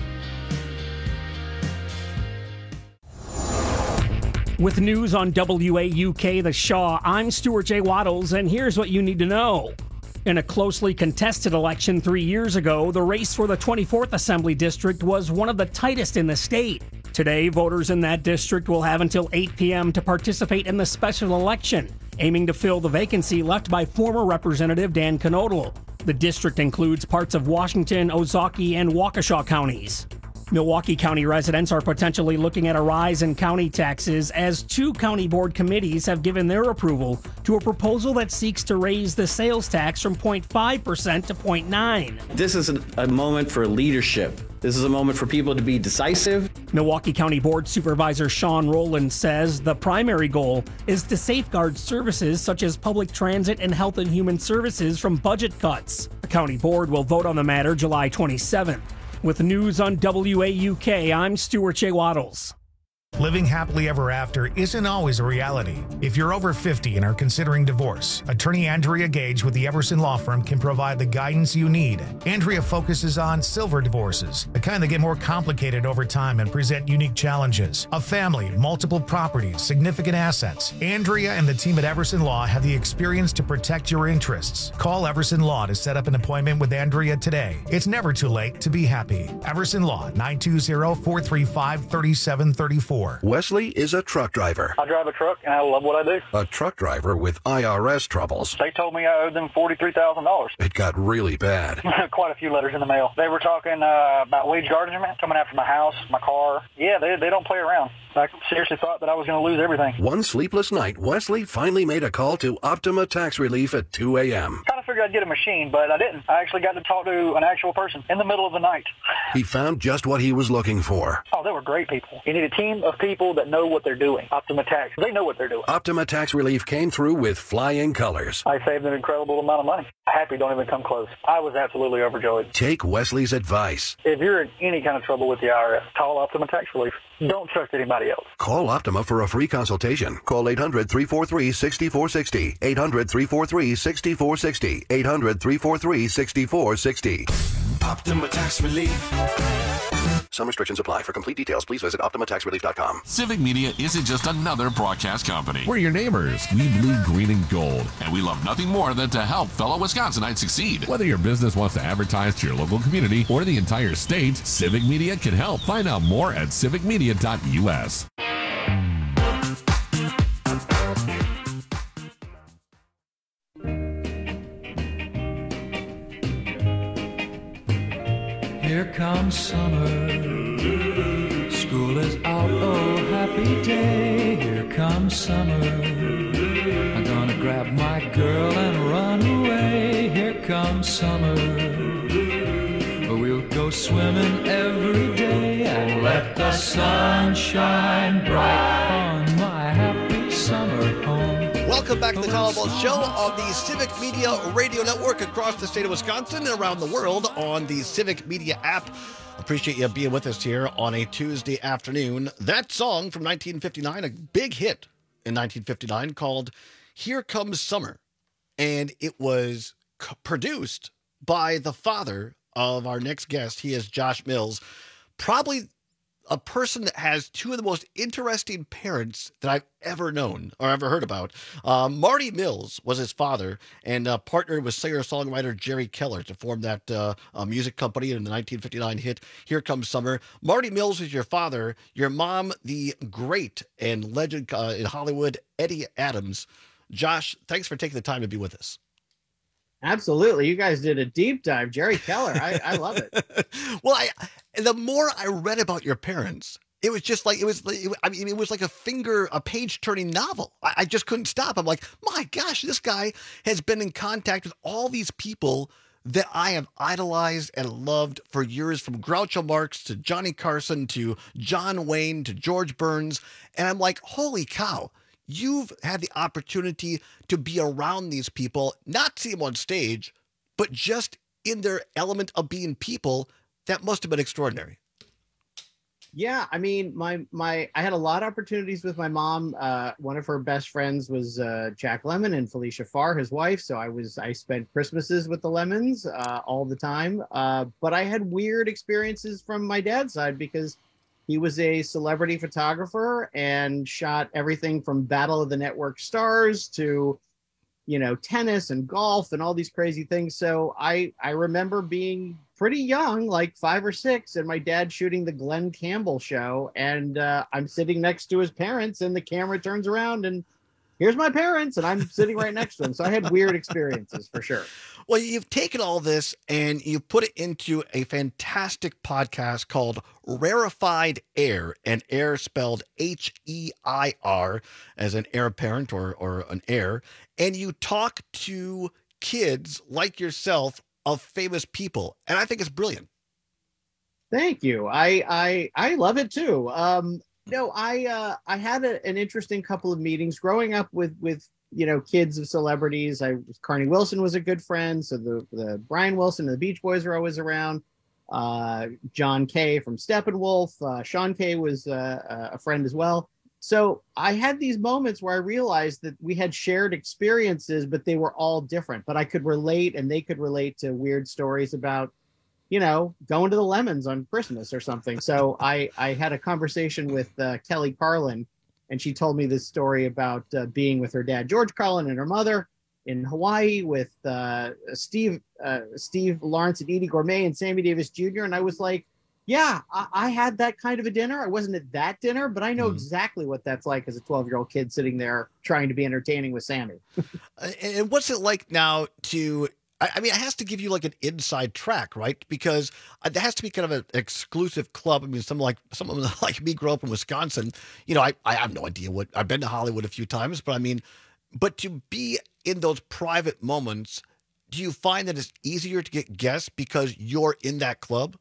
Speaker 12: With news on W A U K The Shaw, I'm Stuart J. Waddles, and here's what you need to know. In a closely contested election three years ago, the race for the twenty-fourth Assembly District was one of the tightest in the state. Today, voters in that district will have until eight p.m. to participate in the special election, aiming to fill the vacancy left by former Representative Dan Knodel. The district includes parts of Washington, Ozaukee, and Waukesha counties. Milwaukee County residents are potentially looking at a rise in county taxes as two county board committees have given their approval to a proposal that seeks to raise the sales tax from zero point five percent to zero point nine.
Speaker 23: This is a moment for leadership. This is a moment for people to be decisive.
Speaker 12: Milwaukee County Board Supervisor Sean Rowland says the primary goal is to safeguard services such as public transit and health and human services from budget cuts. The county board will vote on the matter July twenty-seventh. With news on W A U K, I'm Stuart J. Waddles.
Speaker 1: Living happily ever after isn't always a reality. If you're over fifty and are considering divorce, attorney Andrea Gage with the Everson Law Firm can provide the guidance you need. Andrea focuses on silver divorces, the kind that get more complicated over time and present unique challenges. A family, multiple properties, significant assets. Andrea and the team at Everson Law have the experience to protect your interests. Call Everson Law to set up an appointment with Andrea today. It's never too late to be happy. Everson Law, nine two zero, four three five, three seven three four.
Speaker 24: Wesley is a truck driver.
Speaker 25: I drive a truck, and I love what I do.
Speaker 24: A truck driver with I R S troubles.
Speaker 25: They told me I owed them forty-three thousand dollars.
Speaker 24: It got really bad.
Speaker 25: Quite a few letters in the mail. They were talking uh, about wage garnishment, coming after my house, my car. Yeah, they, they don't play around. I seriously thought that I was going to lose everything.
Speaker 24: One sleepless night, Wesley finally made a call to Optima Tax Relief at two a.m.
Speaker 25: Kind of figured I'd get a machine, but I didn't. I actually got to talk to an actual person in the middle of the night.
Speaker 24: He found just what he was looking for.
Speaker 25: Oh, they were great people. You need a team of people that know what they're doing. Optima Tax, they know what they're doing.
Speaker 24: Optima Tax Relief came through with flying colors.
Speaker 25: I saved an incredible amount of money. Happy don't even come close. I was absolutely overjoyed.
Speaker 24: Take Wesley's advice.
Speaker 25: If you're in any kind of trouble with the I R S, call Optima Tax Relief. Don't trust anybody else.
Speaker 24: Call Optima for a free consultation. Call eight hundred, three four three, six four six zero. eight hundred, three four three, six four six zero. eight hundred, three four three, six four six zero.
Speaker 26: Optima Tax Relief.
Speaker 24: Some restrictions apply. For complete details, please visit optima tax relief dot com.
Speaker 14: Civic Media isn't just another broadcast company. We're your neighbors. We bleed green and gold, and we love nothing more than to help fellow Wisconsinites succeed. Whether your business wants to advertise to your local community or the entire state, Civic Media can help. Find out more at civic media dot U S.
Speaker 27: Here comes summer, school is out, oh happy day. Here comes summer, I'm gonna grab my girl and run away. Here comes summer, we'll go swimming every day and let the sun shine bright on my happy summer home.
Speaker 16: Welcome back to the Tyler Ball Show on the Civic Media Radio Network across the state of Wisconsin and around the world on the Civic Media app. Appreciate you being with us here on a Tuesday afternoon. That song from nineteen fifty-nine, a big hit in nineteen fifty-nine called Here Comes Summer. And it was c- produced by the father of our next guest. He is Josh Mills, probably a person that has two of the most interesting parents that I've ever known or ever heard about. Uh, Marty Mills was his father and uh, partnered with singer-songwriter Jerry Keller to form that uh, uh, music company in the nineteen fifty-nine hit, Here Comes Summer. Marty Mills was your father. Your mom, the great and legend uh, in Hollywood, Eddie Adams. Josh, thanks for taking the time to be with us.
Speaker 7: Absolutely. You guys did a deep dive. Jerry Keller. I, I love it.
Speaker 16: Well, I the more I read about your parents, it was just like, it was, it, I mean, it was like a finger, a page turning novel. I, I just couldn't stop. I'm like, my gosh, this guy has been in contact with all these people that I have idolized and loved for years, from Groucho Marx to Johnny Carson to John Wayne to George Burns. And I'm like, holy cow. You've had the opportunity to be around these people, not see them on stage, but just in their element of being people. That must have been extraordinary.
Speaker 7: Yeah, I mean, my my I had a lot of opportunities with my mom. Uh, one of her best friends was uh, Jack Lemmon and Felicia Farr, his wife. So I was I spent Christmases with the Lemmons uh, all the time. Uh, but I had weird experiences from my dad's side because he was a celebrity photographer and shot everything from Battle of the Network Stars to, you know, tennis and golf and all these crazy things. So I, I remember being pretty young, like five or six, and my dad shooting the Glenn Campbell show. And uh, I'm sitting next to his parents and the camera turns around and here's my parents, and I'm sitting right next to them. So I had weird experiences for sure.
Speaker 16: Well, you've taken all this and you put it into a fantastic podcast called Rarefied Air, and air spelled H E I R as an heir apparent or, or an heir. And you talk to kids like yourself of famous people. And I think it's brilliant.
Speaker 7: Thank you. I, I, I love it too. Um, no, I, uh, I had a, an interesting couple of meetings growing up with, with, you know, kids of celebrities. I Carney Wilson was a good friend. So the, the Brian Wilson and the Beach Boys are always around. Uh, John Kay from Steppenwolf. Uh, Sean Kay was uh, a friend as well. So I had these moments where I realized that we had shared experiences, but they were all different, but I could relate and they could relate to weird stories about, you know, going to the Lemons on Christmas or something. So I, I had a conversation with uh, Kelly Carlin, and she told me this story about uh, being with her dad, George Carlin, and her mother in Hawaii with uh, Steve, uh, Steve Lawrence and Edie Gourmet and Sammy Davis Junior And I was like, yeah, I, I had that kind of a dinner. I wasn't at that dinner, but I know mm. exactly what that's like as a twelve-year-old kid sitting there trying to be entertaining with Sammy.
Speaker 16: And what's it like now to, I mean, it has to give you like an inside track, right? Because it has to be kind of an exclusive club. I mean, someone like someone like me grew up in Wisconsin. You know, I, I have no idea what, I've been to Hollywood a few times, but I mean, but to be in those private moments, do you find that it's easier to get guests because you're in that club?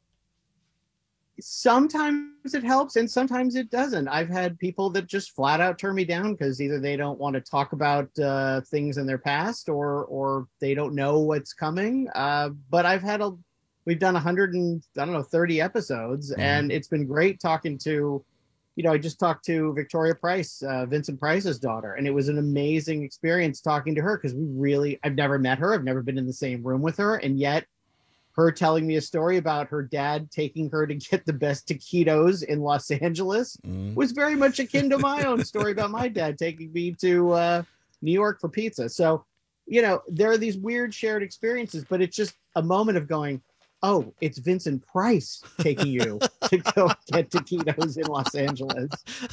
Speaker 7: Sometimes it helps and sometimes it doesn't. I've had people that just flat out turn me down because either they don't want to talk about uh, things in their past or or they don't know what's coming. Uh, but I've had a, we've done one hundred and I don't know thirty episodes, mm-hmm. and it's been great talking to, you know, I just talked to Victoria Price, uh, Vincent Price's daughter, and it was an amazing experience talking to her because we really, I've never met her, I've never been in the same room with her, and yet her telling me a story about her dad taking her to get the best taquitos in Los Angeles mm. was very much akin to my own story about my dad taking me to uh, New York for pizza. So, you know, there are these weird shared experiences, but it's just a moment of going, oh, it's Vincent Price taking you to go get taquitos in Los Angeles.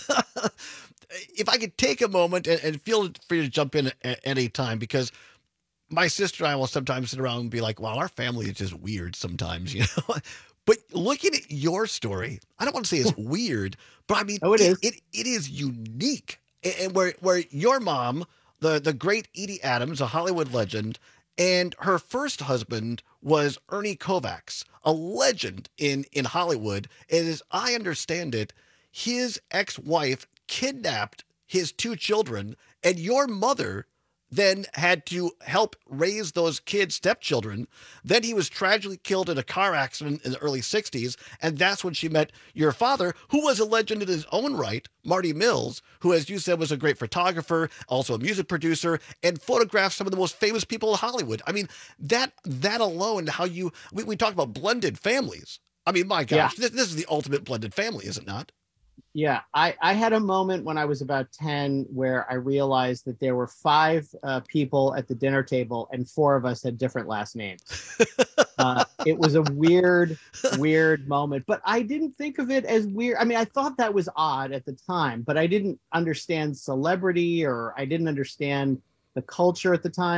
Speaker 16: If I could take a moment and, and feel free to jump in at any time, because my sister and I will sometimes sit around and be like, well, our family is just weird sometimes, you know? But looking at your story, I don't want to say it's weird, but I mean,
Speaker 7: oh, it, it is.
Speaker 16: It, it is unique. And where, where your mom, the, the great Edie Adams, a Hollywood legend, and her first husband was Ernie Kovacs, a legend in, in Hollywood. And as I understand it, his ex-wife kidnapped his two children, and your mother then had to help raise those kids' stepchildren. Then he was tragically killed in a car accident in the early sixties. And that's when she met your father, who was a legend in his own right, Marty Mills, who, as you said, was a great photographer, also a music producer, and photographed some of the most famous people in Hollywood. I mean, that that alone, how you, we, we talk about blended families. I mean, my gosh, yeah. this, this is the ultimate blended family, is it not?
Speaker 7: Yeah, I, I had a moment when I was about ten where I realized that there were five uh, people at the dinner table and four of us had different last names. uh, it was a weird, weird moment, but I didn't think of it as weird. I mean, I thought that was odd at the time, but I didn't understand celebrity or I didn't understand the culture at the time.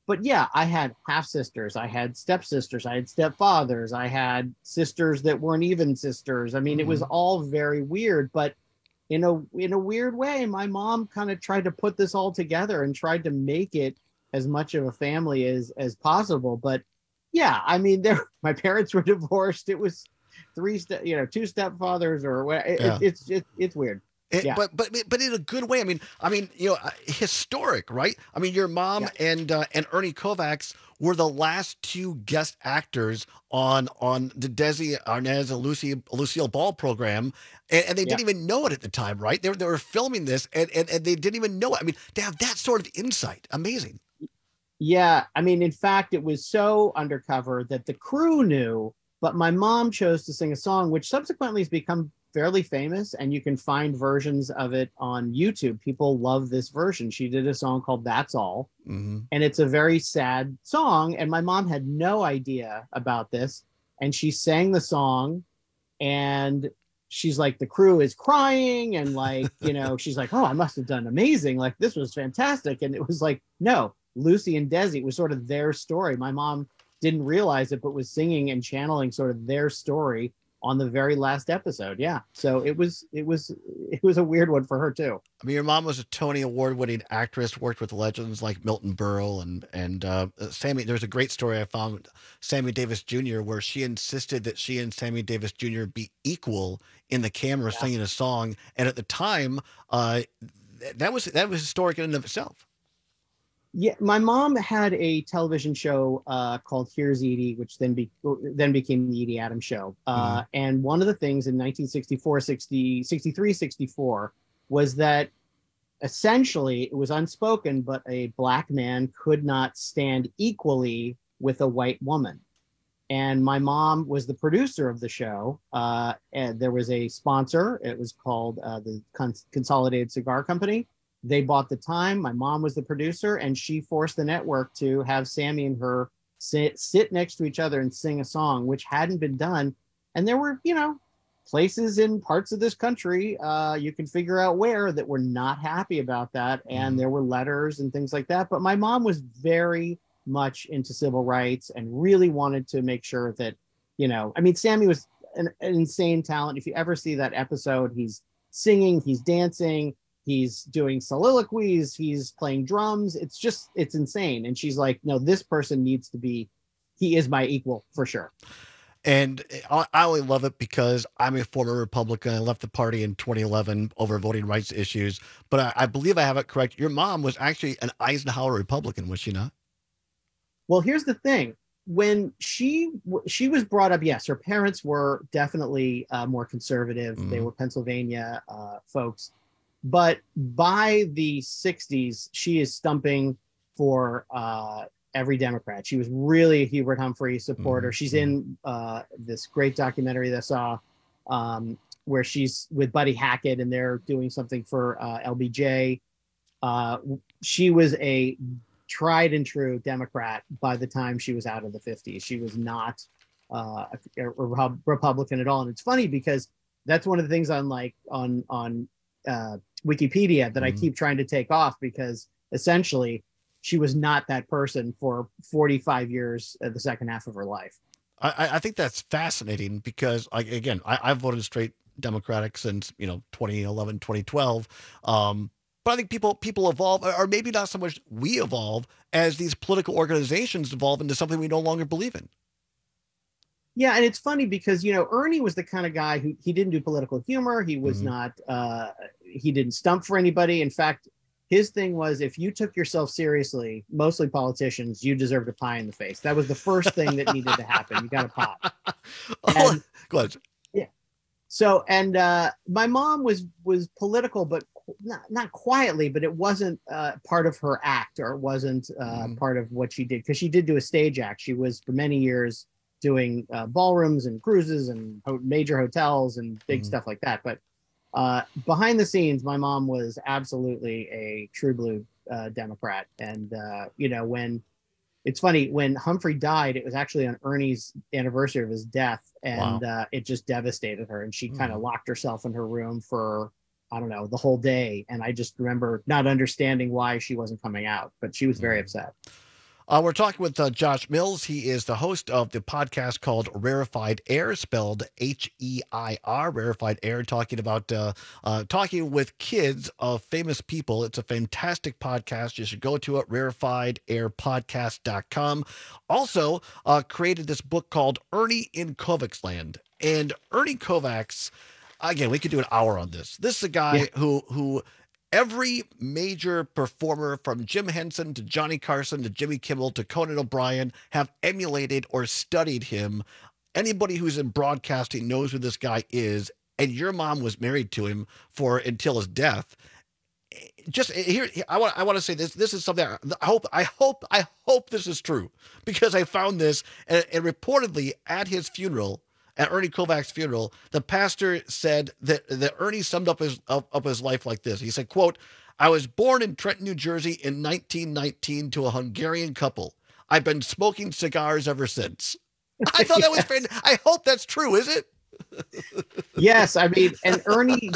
Speaker 7: but yeah, I had half sisters, I had stepsisters, I had stepfathers, I had sisters that weren't even sisters. I mean, mm-hmm. it was all very weird, but in a in a weird way, my mom kind of tried to put this all together and tried to make it as much of a family as as possible. But yeah, I mean, there my parents were divorced. It was three, ste- you know, two stepfathers, or what? It,
Speaker 16: Yeah.
Speaker 7: it, it's it, it's weird.
Speaker 16: It,
Speaker 7: yeah.
Speaker 16: but but but in a good way. I mean, I mean, you know, uh, historic, right? I mean, your mom
Speaker 7: Yeah.
Speaker 16: and uh, and Ernie Kovacs were the last two guest actors on on the Desi Arnaz and Lucy Lucille Ball program, and, and they didn't
Speaker 7: Yeah.
Speaker 16: even know it at the time, right? They were they were filming this, and, and and they didn't even know it. I mean, to have that sort of insight, amazing.
Speaker 7: Yeah, I mean, in fact, it was so undercover that the crew knew, but my mom chose to sing a song, which subsequently has become fairly famous, and you can find versions of it on YouTube. People love this version. She did a song called That's All,
Speaker 16: Mm-hmm.
Speaker 7: and it's a very sad song, and my mom had no idea about this, and she sang the song, and she's like, the crew is crying, and like, you know, she's like, oh, I must have done amazing, like this was fantastic. And it was like, no, Lucy and Desi, it was sort of their story. My mom didn't realize it, but was singing and channeling sort of their story on the very last episode. Yeah. So it was, it was, it was a weird one for her too.
Speaker 16: I mean, your mom was a Tony Award winning actress, worked with legends like Milton Berle and, and, uh, Sammy. There's a great story I found, Sammy Davis Junior, where she insisted that she and Sammy Davis Junior be equal in the camera
Speaker 7: Yeah.
Speaker 16: singing a song. And at the time, uh, th- that was, that was historic in and of itself.
Speaker 7: Yeah, my mom had a television show uh, called Here's Edie, which then be, then became the Edie Adams Show. Uh,
Speaker 16: Mhm.
Speaker 7: And one of the things in nineteen sixty-four, sixty, sixty-three, sixty-four was that essentially it was unspoken, but a black man could not stand equally with a white woman. And my mom was the producer of the show. Uh, and there was a sponsor. It was called uh, the Cons- Consolidated Cigar Company. They bought the time. My mom was the producer, and she forced the network to have Sammy and her sit, sit next to each other and sing a song, which hadn't been done. And there were, you know, places in parts of this country, uh, you can figure out where, that were not happy about that. And there were letters and things like that. But my mom was very much into civil rights and really wanted to make sure that, you know, I mean, Sammy was an, an insane talent. If you ever see that episode, he's singing, he's dancing, he's doing soliloquies, he's playing drums. It's just, it's insane. And she's like, no, this person needs to be, he is my equal for sure.
Speaker 16: And I I only love it because I'm a former Republican. I left the party in twenty eleven over voting rights issues. But I, I believe I have it correct. Your mom was actually an Eisenhower Republican, was she not?
Speaker 7: Well, here's the thing. When she she was brought up, yes, her parents were definitely uh, more conservative.
Speaker 16: Mm-hmm.
Speaker 7: They were Pennsylvania uh, folks. But by the sixties, she is stumping for uh, every Democrat. She was really a Hubert Humphrey supporter.
Speaker 16: Mm-hmm.
Speaker 7: She's in uh, this great documentary that I saw um, where she's with Buddy Hackett and they're doing something for uh, L B J. Uh, she was a tried and true Democrat by the time she was out of the fifties. She was not uh, a, a Repub- Republican at all. And it's funny because that's one of the things on like on on uh, Wikipedia that
Speaker 16: Mm-hmm.
Speaker 7: I keep trying to take off, because essentially she was not that person for forty-five years of the second half of her life.
Speaker 16: I, I- I think that's fascinating because, like, again, I, I've voted straight Democratic since, you know, twenty eleven, twenty twelve. Um, but I think people people evolve, or or maybe not so much we evolve as these political organizations evolve into something we no longer believe in.
Speaker 7: Yeah, and it's funny because, you know, Ernie was the kind of guy who, he didn't do political humor. He was
Speaker 16: Mhm.
Speaker 7: not, uh, he didn't stump for anybody. In fact, his thing was, if you took yourself seriously, mostly politicians, you deserved a pie in the face. That was the first thing that needed to happen. You got a pie. And-
Speaker 16: Go ahead.
Speaker 7: Yeah. So, and uh, my mom was was political, but not not quietly, but it wasn't uh, part of her act, or it wasn't uh,
Speaker 16: Mhm.
Speaker 7: part of what she did, because she did do a stage act. She was for many years doing uh, ballrooms and cruises and ho- major hotels and big
Speaker 16: Mhm.
Speaker 7: stuff like that. But uh, behind the scenes, my mom was absolutely a true blue uh, Democrat. And uh, you know, when it's funny, when Humphrey died, it was actually on Ernie's anniversary of his death, and
Speaker 16: Wow.
Speaker 7: uh, it just devastated her. And she kind of
Speaker 16: Mhm.
Speaker 7: locked herself in her room for, I don't know, the whole day. And I just remember not understanding why she wasn't coming out, but she was very
Speaker 16: Mhm.
Speaker 7: upset.
Speaker 16: Uh, we're talking with uh, Josh Mills. He is the host of the podcast called Rarefied Air, spelled H E I R, Rarefied Air, talking about uh, uh, talking with kids of famous people. It's a fantastic podcast. You should go to it, rarefied air podcast dot com. Also, uh, created this book called Ernie in Kovacs Land. And Ernie Kovacs, again, we could do an hour on this. This is a guy yeah. who who... Every major performer from Jim Henson to Johnny Carson to Jimmy Kimmel to Conan O'Brien have emulated or studied him. Anybody who's in broadcasting knows who this guy is, and your mom was married to him for until his death. Just here, I want I want to say this. This is something I hope I hope I hope this is true, because I found this and, and reportedly at his funeral. At Ernie Kovacs' funeral, the pastor said that, that Ernie summed up his up, up his life like this. He said, quote, "I was born in Trenton, New Jersey in nineteen nineteen to a Hungarian couple. I've been smoking cigars ever since." I thought that was fantastic. I hope that's true, is it?
Speaker 7: Yes, I mean, and Ernie,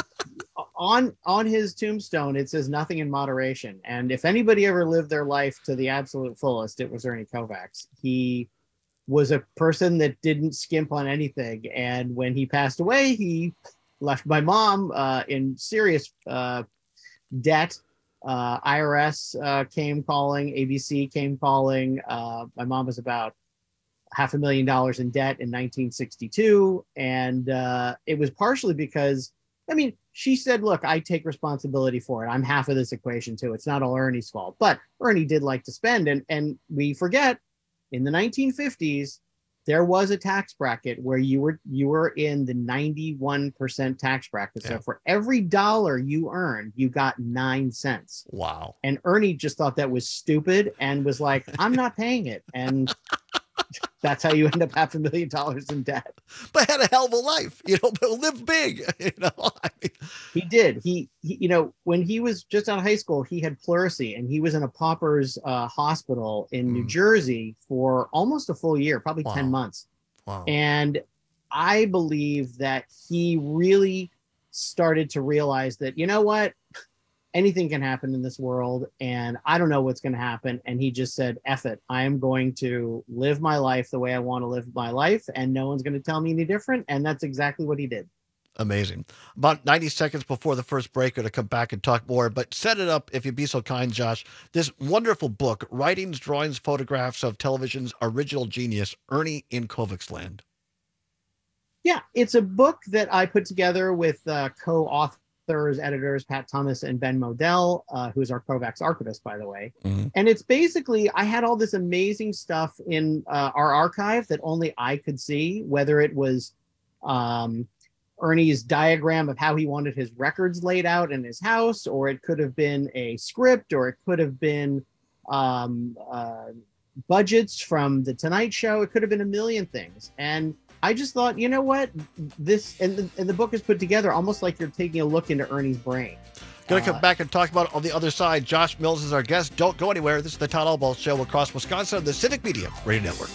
Speaker 7: on on his tombstone, it says nothing in moderation. And if anybody ever lived their life to the absolute fullest, it was Ernie Kovacs. He was a person that didn't skimp on anything. And when he passed away, he left my mom uh, in serious uh, debt. Uh, I R S uh, came calling, A B C came calling. Uh, my mom was about half a million dollars in debt in nineteen sixty-two. And uh, it was partially because, I mean, she said, look, I take responsibility for it. I'm half of this equation too. It's not all Ernie's fault. But Ernie did like to spend. And, and we forget, in the nineteen fifties, there was a tax bracket where you were you were in the ninety-one percent tax bracket. So yeah. for every dollar you earned, you got nine cents.
Speaker 16: Wow.
Speaker 7: And Ernie just thought that was stupid and was like, I'm not paying it. And that's how you end up half a million dollars in debt.
Speaker 16: But had a hell of a life, you know, but lived big, you know. I mean,
Speaker 7: he did. He, he, you know, when he was just out of high school, he had pleurisy, and he was in a pauper's uh, hospital in mm. New Jersey for almost a full year, probably wow. ten months.
Speaker 16: Wow.
Speaker 7: And I believe that he really started to realize that, you know what? Anything can happen in this world, and I don't know what's going to happen. And he just said, F it. I am going to live my life the way I want to live my life, and no one's going to tell me any different. And that's exactly what he did.
Speaker 16: Amazing. About ninety seconds before the first break, we're going to come back and talk more, but set it up, if you'd be so kind, Josh. This wonderful book, Writings, Drawings, Photographs of Television's Original Genius, Ernie in Kovacs Land.
Speaker 7: Yeah, it's a book that I put together with uh, co-author editors Pat Thomas and Ben Modell, uh, who's our Kovacs archivist, by the way. Mm-hmm. And it's basically, I had all this amazing stuff in uh, our archive that only I could see, whether it was um, Ernie's diagram of how he wanted his records laid out in his house, or it could have been a script, or it could have been um, uh, budgets from The Tonight Show. It could have been a million things. And I just thought, you know what, this and the, and the book is put together almost like you're taking a look into Ernie's brain.
Speaker 16: Going to come uh, back and talk about it on the other side. Josh Mills is our guest. Don't go anywhere. This is the Todd Albaugh Show across Wisconsin on the Civic Media Radio Network.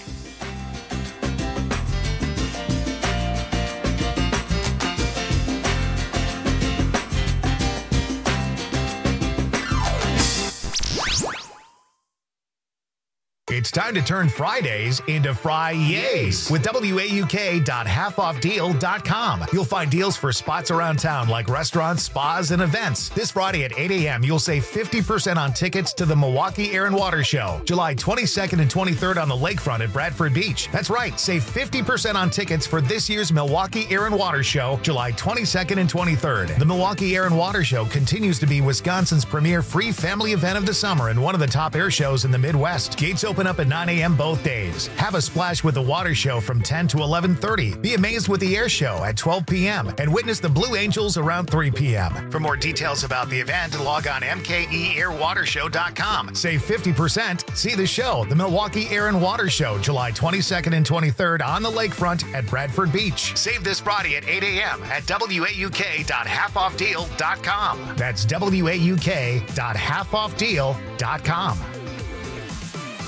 Speaker 1: It's time to turn Fridays into Fri-Yays with W A U K dot half off deal dot com. You'll find deals for spots around town like restaurants, spas, and events. This Friday at eight a.m., you'll save fifty percent on tickets to the Milwaukee Air and Water Show, July twenty-second and twenty-third on the lakefront at Bradford Beach. That's right, save fifty percent on tickets for this year's Milwaukee Air and Water Show, July twenty-second and twenty-third. The Milwaukee Air and Water Show continues to be Wisconsin's premier free family event of the summer and one of the top air shows in the Midwest. Gates open up at nine a.m. both days. Have a splash with the water show from ten to eleven thirty. Be amazed with the air show at twelve p.m. and witness the Blue Angels around three p.m. For more details about the event, log on M K E air water show dot com. Save fifty percent. See the show, the Milwaukee Air and Water Show, July twenty-second and twenty-third on the lakefront at Bradford Beach. Save this Friday at eight a.m. at W A U K dot half off deal dot com. That's W A U K dot half off deal dot com.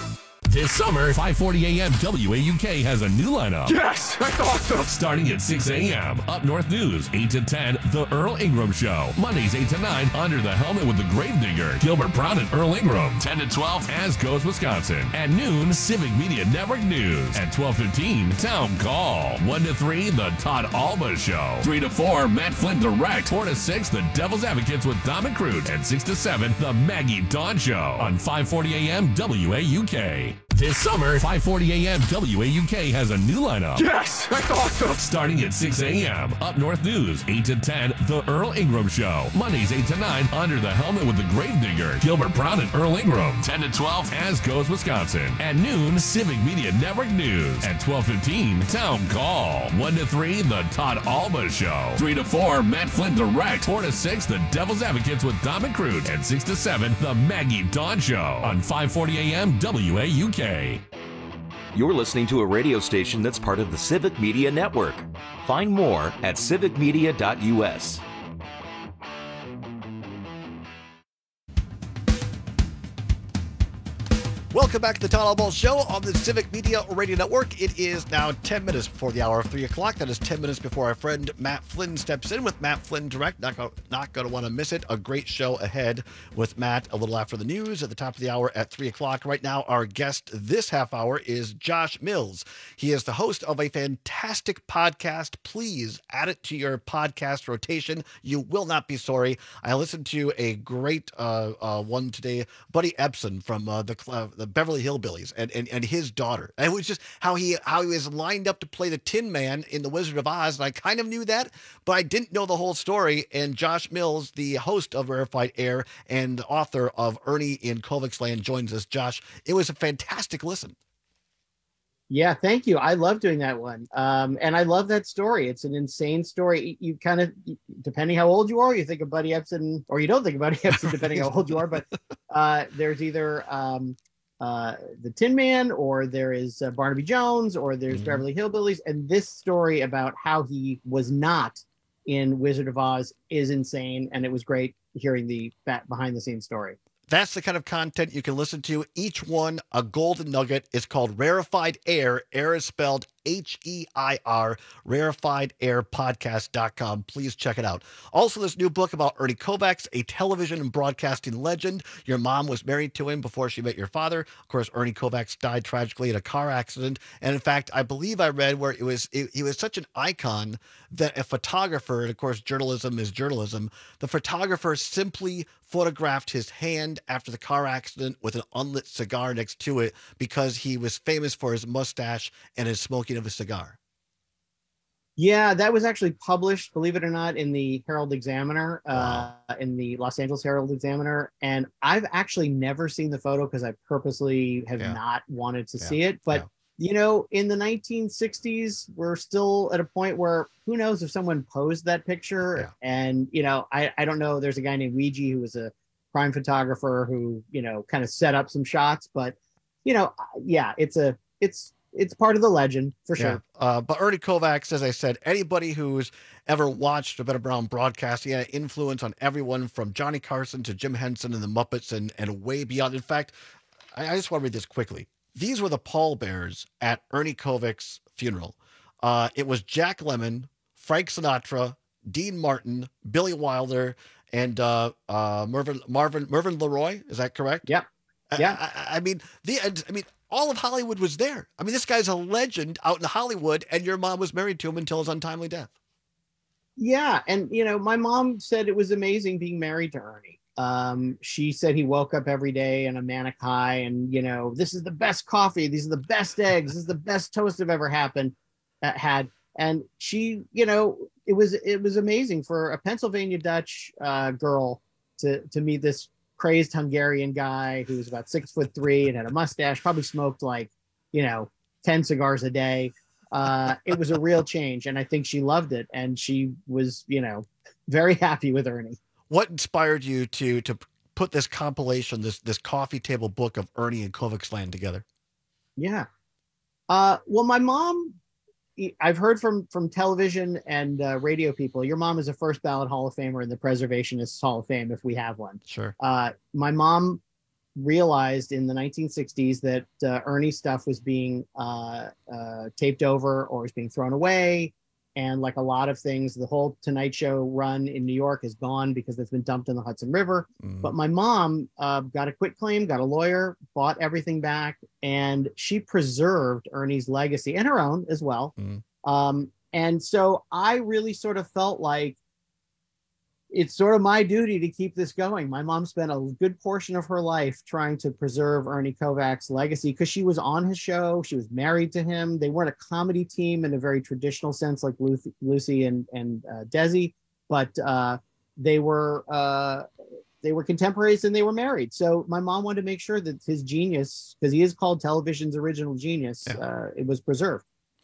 Speaker 14: This summer, five forty a.m. W A U K has a new lineup.
Speaker 26: Yes, that's awesome.
Speaker 14: Starting at six a.m. Up North News, eight to ten, The Earl Ingram Show. Mondays, eight to nine, Under the Helmet with the Gravedigger. Gilbert Brown and Earl Ingram. ten to twelve, As Goes Wisconsin. At noon, Civic Media Network News. At twelve fifteen, Town Call. one to three, The Todd Alba Show. three to four, Matt Flynn Direct. four to six, The Devil's Advocates with Dom and Crute. And six to seven, The Maggie Dawn Show. On five forty a.m. W A U K. This summer, five forty a.m. W A U K has a new lineup.
Speaker 26: Yes, that's awesome.
Speaker 14: Starting at six a.m. Up North News, eight to ten, The Earl Ingram Show. Mondays, eight to nine, Under the Helmet with the Gravedigger. Gilbert Brown and Earl Ingram. ten to twelve, As Goes Wisconsin. At noon, Civic Media Network News. At twelve fifteen, Town Call. one to three, The Todd Alba Show. three to four, Matt Flynn Direct. four to six, The Devil's Advocates with Dom and Crute. And six to seven, The Maggie Dawn Show. On five forty a.m. W A U K.
Speaker 22: You're listening to a radio station that's part of the Civic Media Network. Find more at civic media dot u s.
Speaker 16: Welcome back to the Todd Ball Show on the Civic Media Radio Network. It is now ten minutes before the hour of three o'clock. That is ten minutes before our friend Matt Flynn steps in with Matt Flynn Direct. Not going not going to want to miss it. A great show ahead with Matt a little after the news at the top of the hour at three o'clock. Right now, our guest this half hour is Josh Mills. He is the host of a fantastic podcast. Please add it to your podcast rotation. You will not be sorry. I listened to a great uh, uh, one today, Buddy Ebsen from uh, the uh, the Beverly Hillbillies and, and, and his daughter. And it was just how he how he was lined up to play the Tin Man in The Wizard of Oz. And I kind of knew that, but I didn't know the whole story. And Josh Mills, the host of Rarefied Air and author of Ernie in Kovac's Land, joins us. Josh, it was a fantastic listen.
Speaker 7: Yeah, thank you. I love doing that one. Um, and I love that story. It's an insane story. You kind of, depending how old you are, you think of Buddy Ebsen, or you don't think of Buddy Ebsen, depending how old you are. But uh, there's either um, uh, the Tin Man, or there is uh, Barnaby Jones, or there's mm-hmm. Beverly Hillbillies. And this story about how he was not in Wizard of Oz is insane. And it was great hearing the behind the scenes story.
Speaker 16: That's the kind of content you can listen to. Each one a golden nugget. It's called Rarefied Air. Air is spelled H E I R, rarefied air podcast dot com. Please check it out. Also, this new book about Ernie Kovacs, a television and broadcasting legend. Your mom was married to him before she met your father. Of course, Ernie Kovacs died tragically in a car accident. And in fact, I believe I read where it was it, he was such an icon that a photographer, and of course, journalism is journalism, the photographer simply photographed his hand after the car accident with an unlit cigar next to it because he was famous for his mustache and his smoking of a cigar.
Speaker 7: Yeah, that was actually published, believe it or not, in the Herald Examiner, wow. uh, in the Los Angeles Herald Examiner. And I've actually never seen the photo because I purposely have yeah. not wanted to yeah. see it. But, yeah. you know, in the nineteen sixties, we're still at a point where who knows if someone posed that picture. Yeah. And, you know, I, I don't know. There's a guy named Ouija who was a crime photographer who, you know, kind of set up some shots. But, you know, yeah, it's a it's it's part of the legend for sure.
Speaker 16: Yeah. Uh, but Ernie Kovacs, as I said, anybody who's ever watched a Better Brown broadcast, he had an influence on everyone from Johnny Carson to Jim Henson and the Muppets and, and way beyond. In fact, I, I just want to read this quickly. These were the pallbearers at Ernie Kovacs' funeral. Uh, it was Jack Lemmon, Frank Sinatra, Dean Martin, Billy Wilder, and uh, uh, Mervyn Marvin Mervyn LeRoy. Is that correct?
Speaker 7: Yeah. Yeah.
Speaker 16: I, I, I mean, the I mean, all of Hollywood was there. I mean, this guy's a legend out in Hollywood, and your mom was married to him until his untimely death.
Speaker 7: Yeah, and you know, my mom said it was amazing being married to Ernie. Um, she said he woke up every day in a manic high, and you know, this is the best coffee, these are the best eggs, this is the best toast I've ever happened uh, had. And she, you know, it was it was amazing for a Pennsylvania Dutch uh, girl to to meet this crazed Hungarian guy who was about six foot three and had a mustache, probably smoked like, you know, ten cigars a day. Uh, it was a real change. And I think she loved it. And she was, you know, very happy with Ernie.
Speaker 16: What inspired you to, to put this compilation, this, this coffee table book of Ernie and Kovac's Land together?
Speaker 7: Yeah. Uh, well, my mom, I've heard from from television and uh, radio people, your mom is a first ballot Hall of Famer in the Preservationists Hall of Fame, if we have one.
Speaker 16: Sure.
Speaker 7: Uh, my mom realized in the nineteen sixties that uh, Ernie stuff was being uh, uh, taped over or was being thrown away. And like a lot of things, the whole Tonight Show run in New York is gone because it's been dumped in the Hudson River.
Speaker 16: Mm.
Speaker 7: But my mom uh, got a quitclaim, got a lawyer, bought everything back, and she preserved Ernie's legacy and her own as well.
Speaker 16: Mm.
Speaker 7: Um, and so I really sort of felt like it's sort of my duty to keep this going. My mom spent a good portion of her life trying to preserve Ernie Kovac's legacy because she was on his show. She was married to him. They weren't a comedy team in a very traditional sense like Lucy, Lucy and, and uh, Desi, but uh, they were uh, they were contemporaries and they were married. So my mom wanted to make sure that his genius, because he is called television's original genius,
Speaker 16: Yeah.
Speaker 7: uh, it was preserved.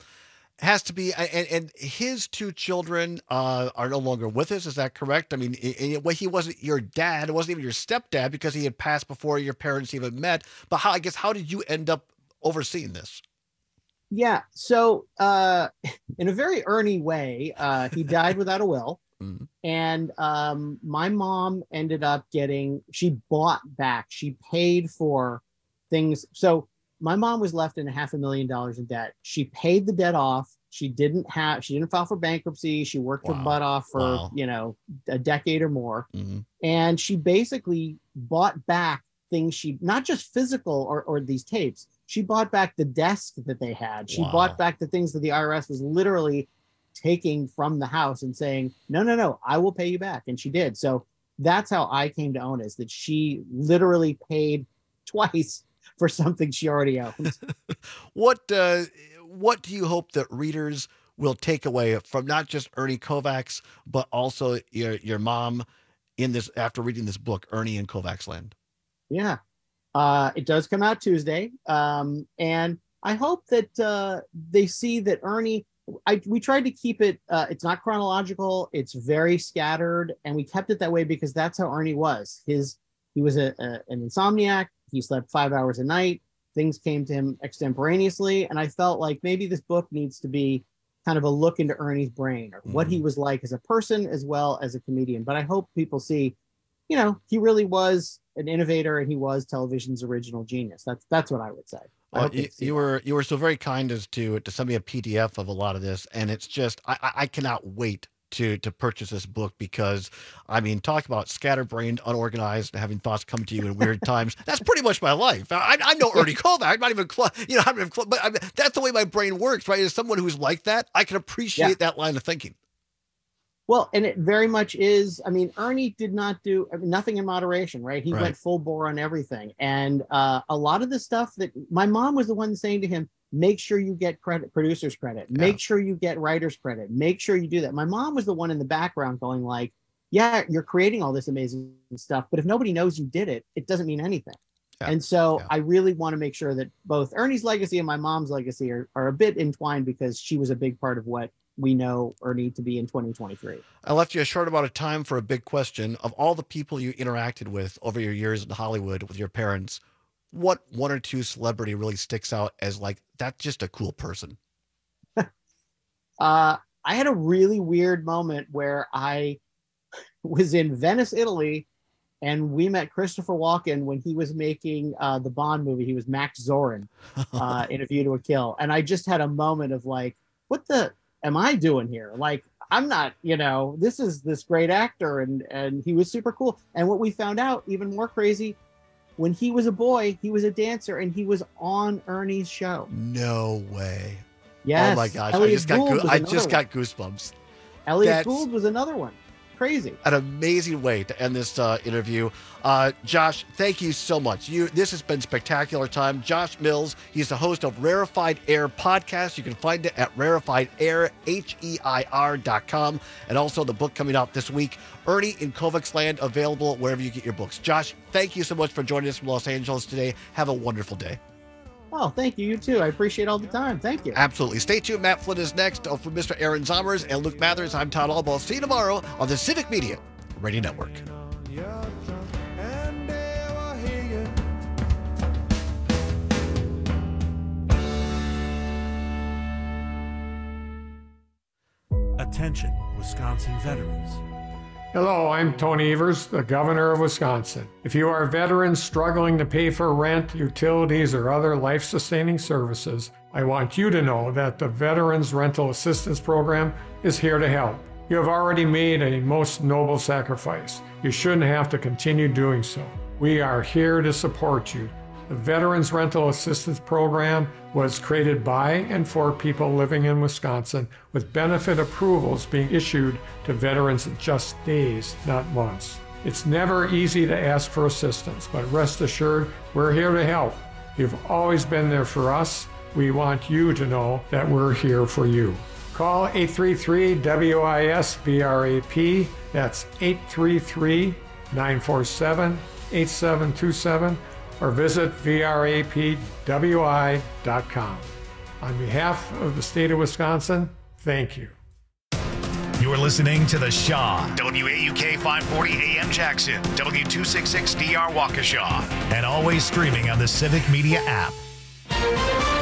Speaker 16: Has to be, and, and his two children uh, are no longer with us. Is that correct? I mean, in, in, well, he wasn't your dad. It wasn't even your stepdad because he had passed before your parents even met. But how, I guess, how did you end up overseeing this?
Speaker 7: Yeah. So uh, in a very Ernie way, uh, he died without a will.
Speaker 16: Mm-hmm.
Speaker 7: And um, my mom ended up getting, she bought back, she paid for things. So my mom was left in a half a million dollars in debt. She paid the debt off. She didn't have, she didn't file for bankruptcy. She worked
Speaker 16: Wow.
Speaker 7: her butt off for,
Speaker 16: Wow.
Speaker 7: you know, a decade or more.
Speaker 16: Mm-hmm.
Speaker 7: And she basically bought back things she, not just physical or, or these tapes, she bought back the desk that they had. She
Speaker 16: Wow.
Speaker 7: bought back the things that the I R S was literally taking from the house and saying, no, no, no, I will pay you back. And she did. So that's how I came to own it, is that she literally paid twice for something she already owned.
Speaker 16: What uh, what do you hope that readers will take away from not just Ernie Kovac's, but also your your mom in this after reading this book, Ernie in Kovac's Land?
Speaker 7: Yeah. Uh, it does come out Tuesday. Um, and I hope that uh, they see that Ernie, I, we tried to keep it, uh, it's not chronological, it's very scattered, and we kept it that way because that's how Ernie was. His, he was a, a, an insomniac, he slept five hours a night, things came to him extemporaneously, and I felt like maybe this book needs to be kind of a look into Ernie's brain, or mm-hmm. what he was like as a person as well as a comedian. But I hope people see, you know, he really was an innovator and he was television's original genius. That's that's what I would say. I
Speaker 16: Well, you, you were you were so very kind as to to send me a P D F of a lot of this, and it's just I, I I cannot wait to to purchase this book because I mean, talk about scatterbrained, unorganized, having thoughts come to you in weird times. That's pretty much my life. I, I'm no Ernie Kovac. I'm not even close. You know, I'm not even close, but I mean, that's the way my brain works, right? As someone who's like that, I can appreciate
Speaker 7: Yeah.
Speaker 16: that line of thinking.
Speaker 7: Well, and it very much is. I mean, Ernie did not do I mean, nothing in moderation, right? He
Speaker 16: Right.
Speaker 7: went full bore on everything. And uh, a lot of the stuff that my mom was the one saying to him, make sure you get credit, producer's credit, make sure you get writer's credit, make sure you do that. My mom was the one in the background going like, yeah, you're creating all this amazing stuff, but if nobody knows you did it, it doesn't mean anything.
Speaker 16: Yeah.
Speaker 7: And so I really want to make sure that both Ernie's legacy and my mom's legacy are, are a bit entwined because she was a big part of what we know Ernie to be in twenty twenty-three.
Speaker 16: I left you a short amount of time for a big question. Of all the people you interacted with over your years in Hollywood with your parents, what one or two celebrity really sticks out as like, that's just a cool person?
Speaker 7: uh, I had a really weird moment where I was in Venice, Italy, and we met Christopher Walken when he was making uh, the Bond movie. He was Max Zorin uh, in A View to a Kill. And I just had a moment of like, what the am I doing here? Like, I'm not, you know, this is this great actor. And, and he was super cool. And what we found out, even more crazy, when he was a boy, he was a dancer and he was on Ernie's show.
Speaker 16: No way.
Speaker 7: Yes.
Speaker 16: Oh my gosh.
Speaker 7: Elliot
Speaker 16: I just got
Speaker 7: Gould
Speaker 16: goo-
Speaker 7: was
Speaker 16: I
Speaker 7: another
Speaker 16: just
Speaker 7: one.
Speaker 16: got goosebumps.
Speaker 7: Elliot
Speaker 16: That's
Speaker 7: Gould was another one. Crazy.
Speaker 16: an amazing way to end this uh, interview. Uh, Josh, thank you so much. You, this has been spectacular time. Josh Mills, he's the host of Rarefied Air podcast. You can find it at rarefied air, H E I R dot com. And also the book coming out this week, Ernie in Kovac's Land, available wherever you get your books. Josh, thank you so much for joining us from Los Angeles today. Have a wonderful day.
Speaker 7: Oh, thank you. You too. I appreciate all the time. Thank you.
Speaker 16: Absolutely. Stay tuned. Matt Flynn is next. Oh, for Mister Aaron Zomers and Luke Mathers, I'm Todd Albaugh. See you tomorrow on the Civic Media Radio Network.
Speaker 8: Attention, Wisconsin veterans. Hello, I'm Tony Evers, the Governor of Wisconsin. If you are veterans struggling to pay for rent, utilities, or other life-sustaining services, I want you to know that the Veterans Rental Assistance Program is here to help. You have already made a most noble sacrifice. You shouldn't have to continue doing so. We are here to support you. The Veterans Rental Assistance Program was created by and for people living in Wisconsin, with benefit approvals being issued to veterans in just days, not months. It's never easy to ask for assistance, but rest assured, we're here to help. You've always been there for us. We want you to know that we're here for you. Call eight three three W I S V R A P. That's eight three three, nine four seven, eight seven two seven. or visit V R A P W I dot com. On behalf of the state of Wisconsin, thank you.
Speaker 1: You're listening to The Shaw, W A U K five forty A M Jackson, W two sixty-six D R Waukesha, and always streaming on the Civic Media app.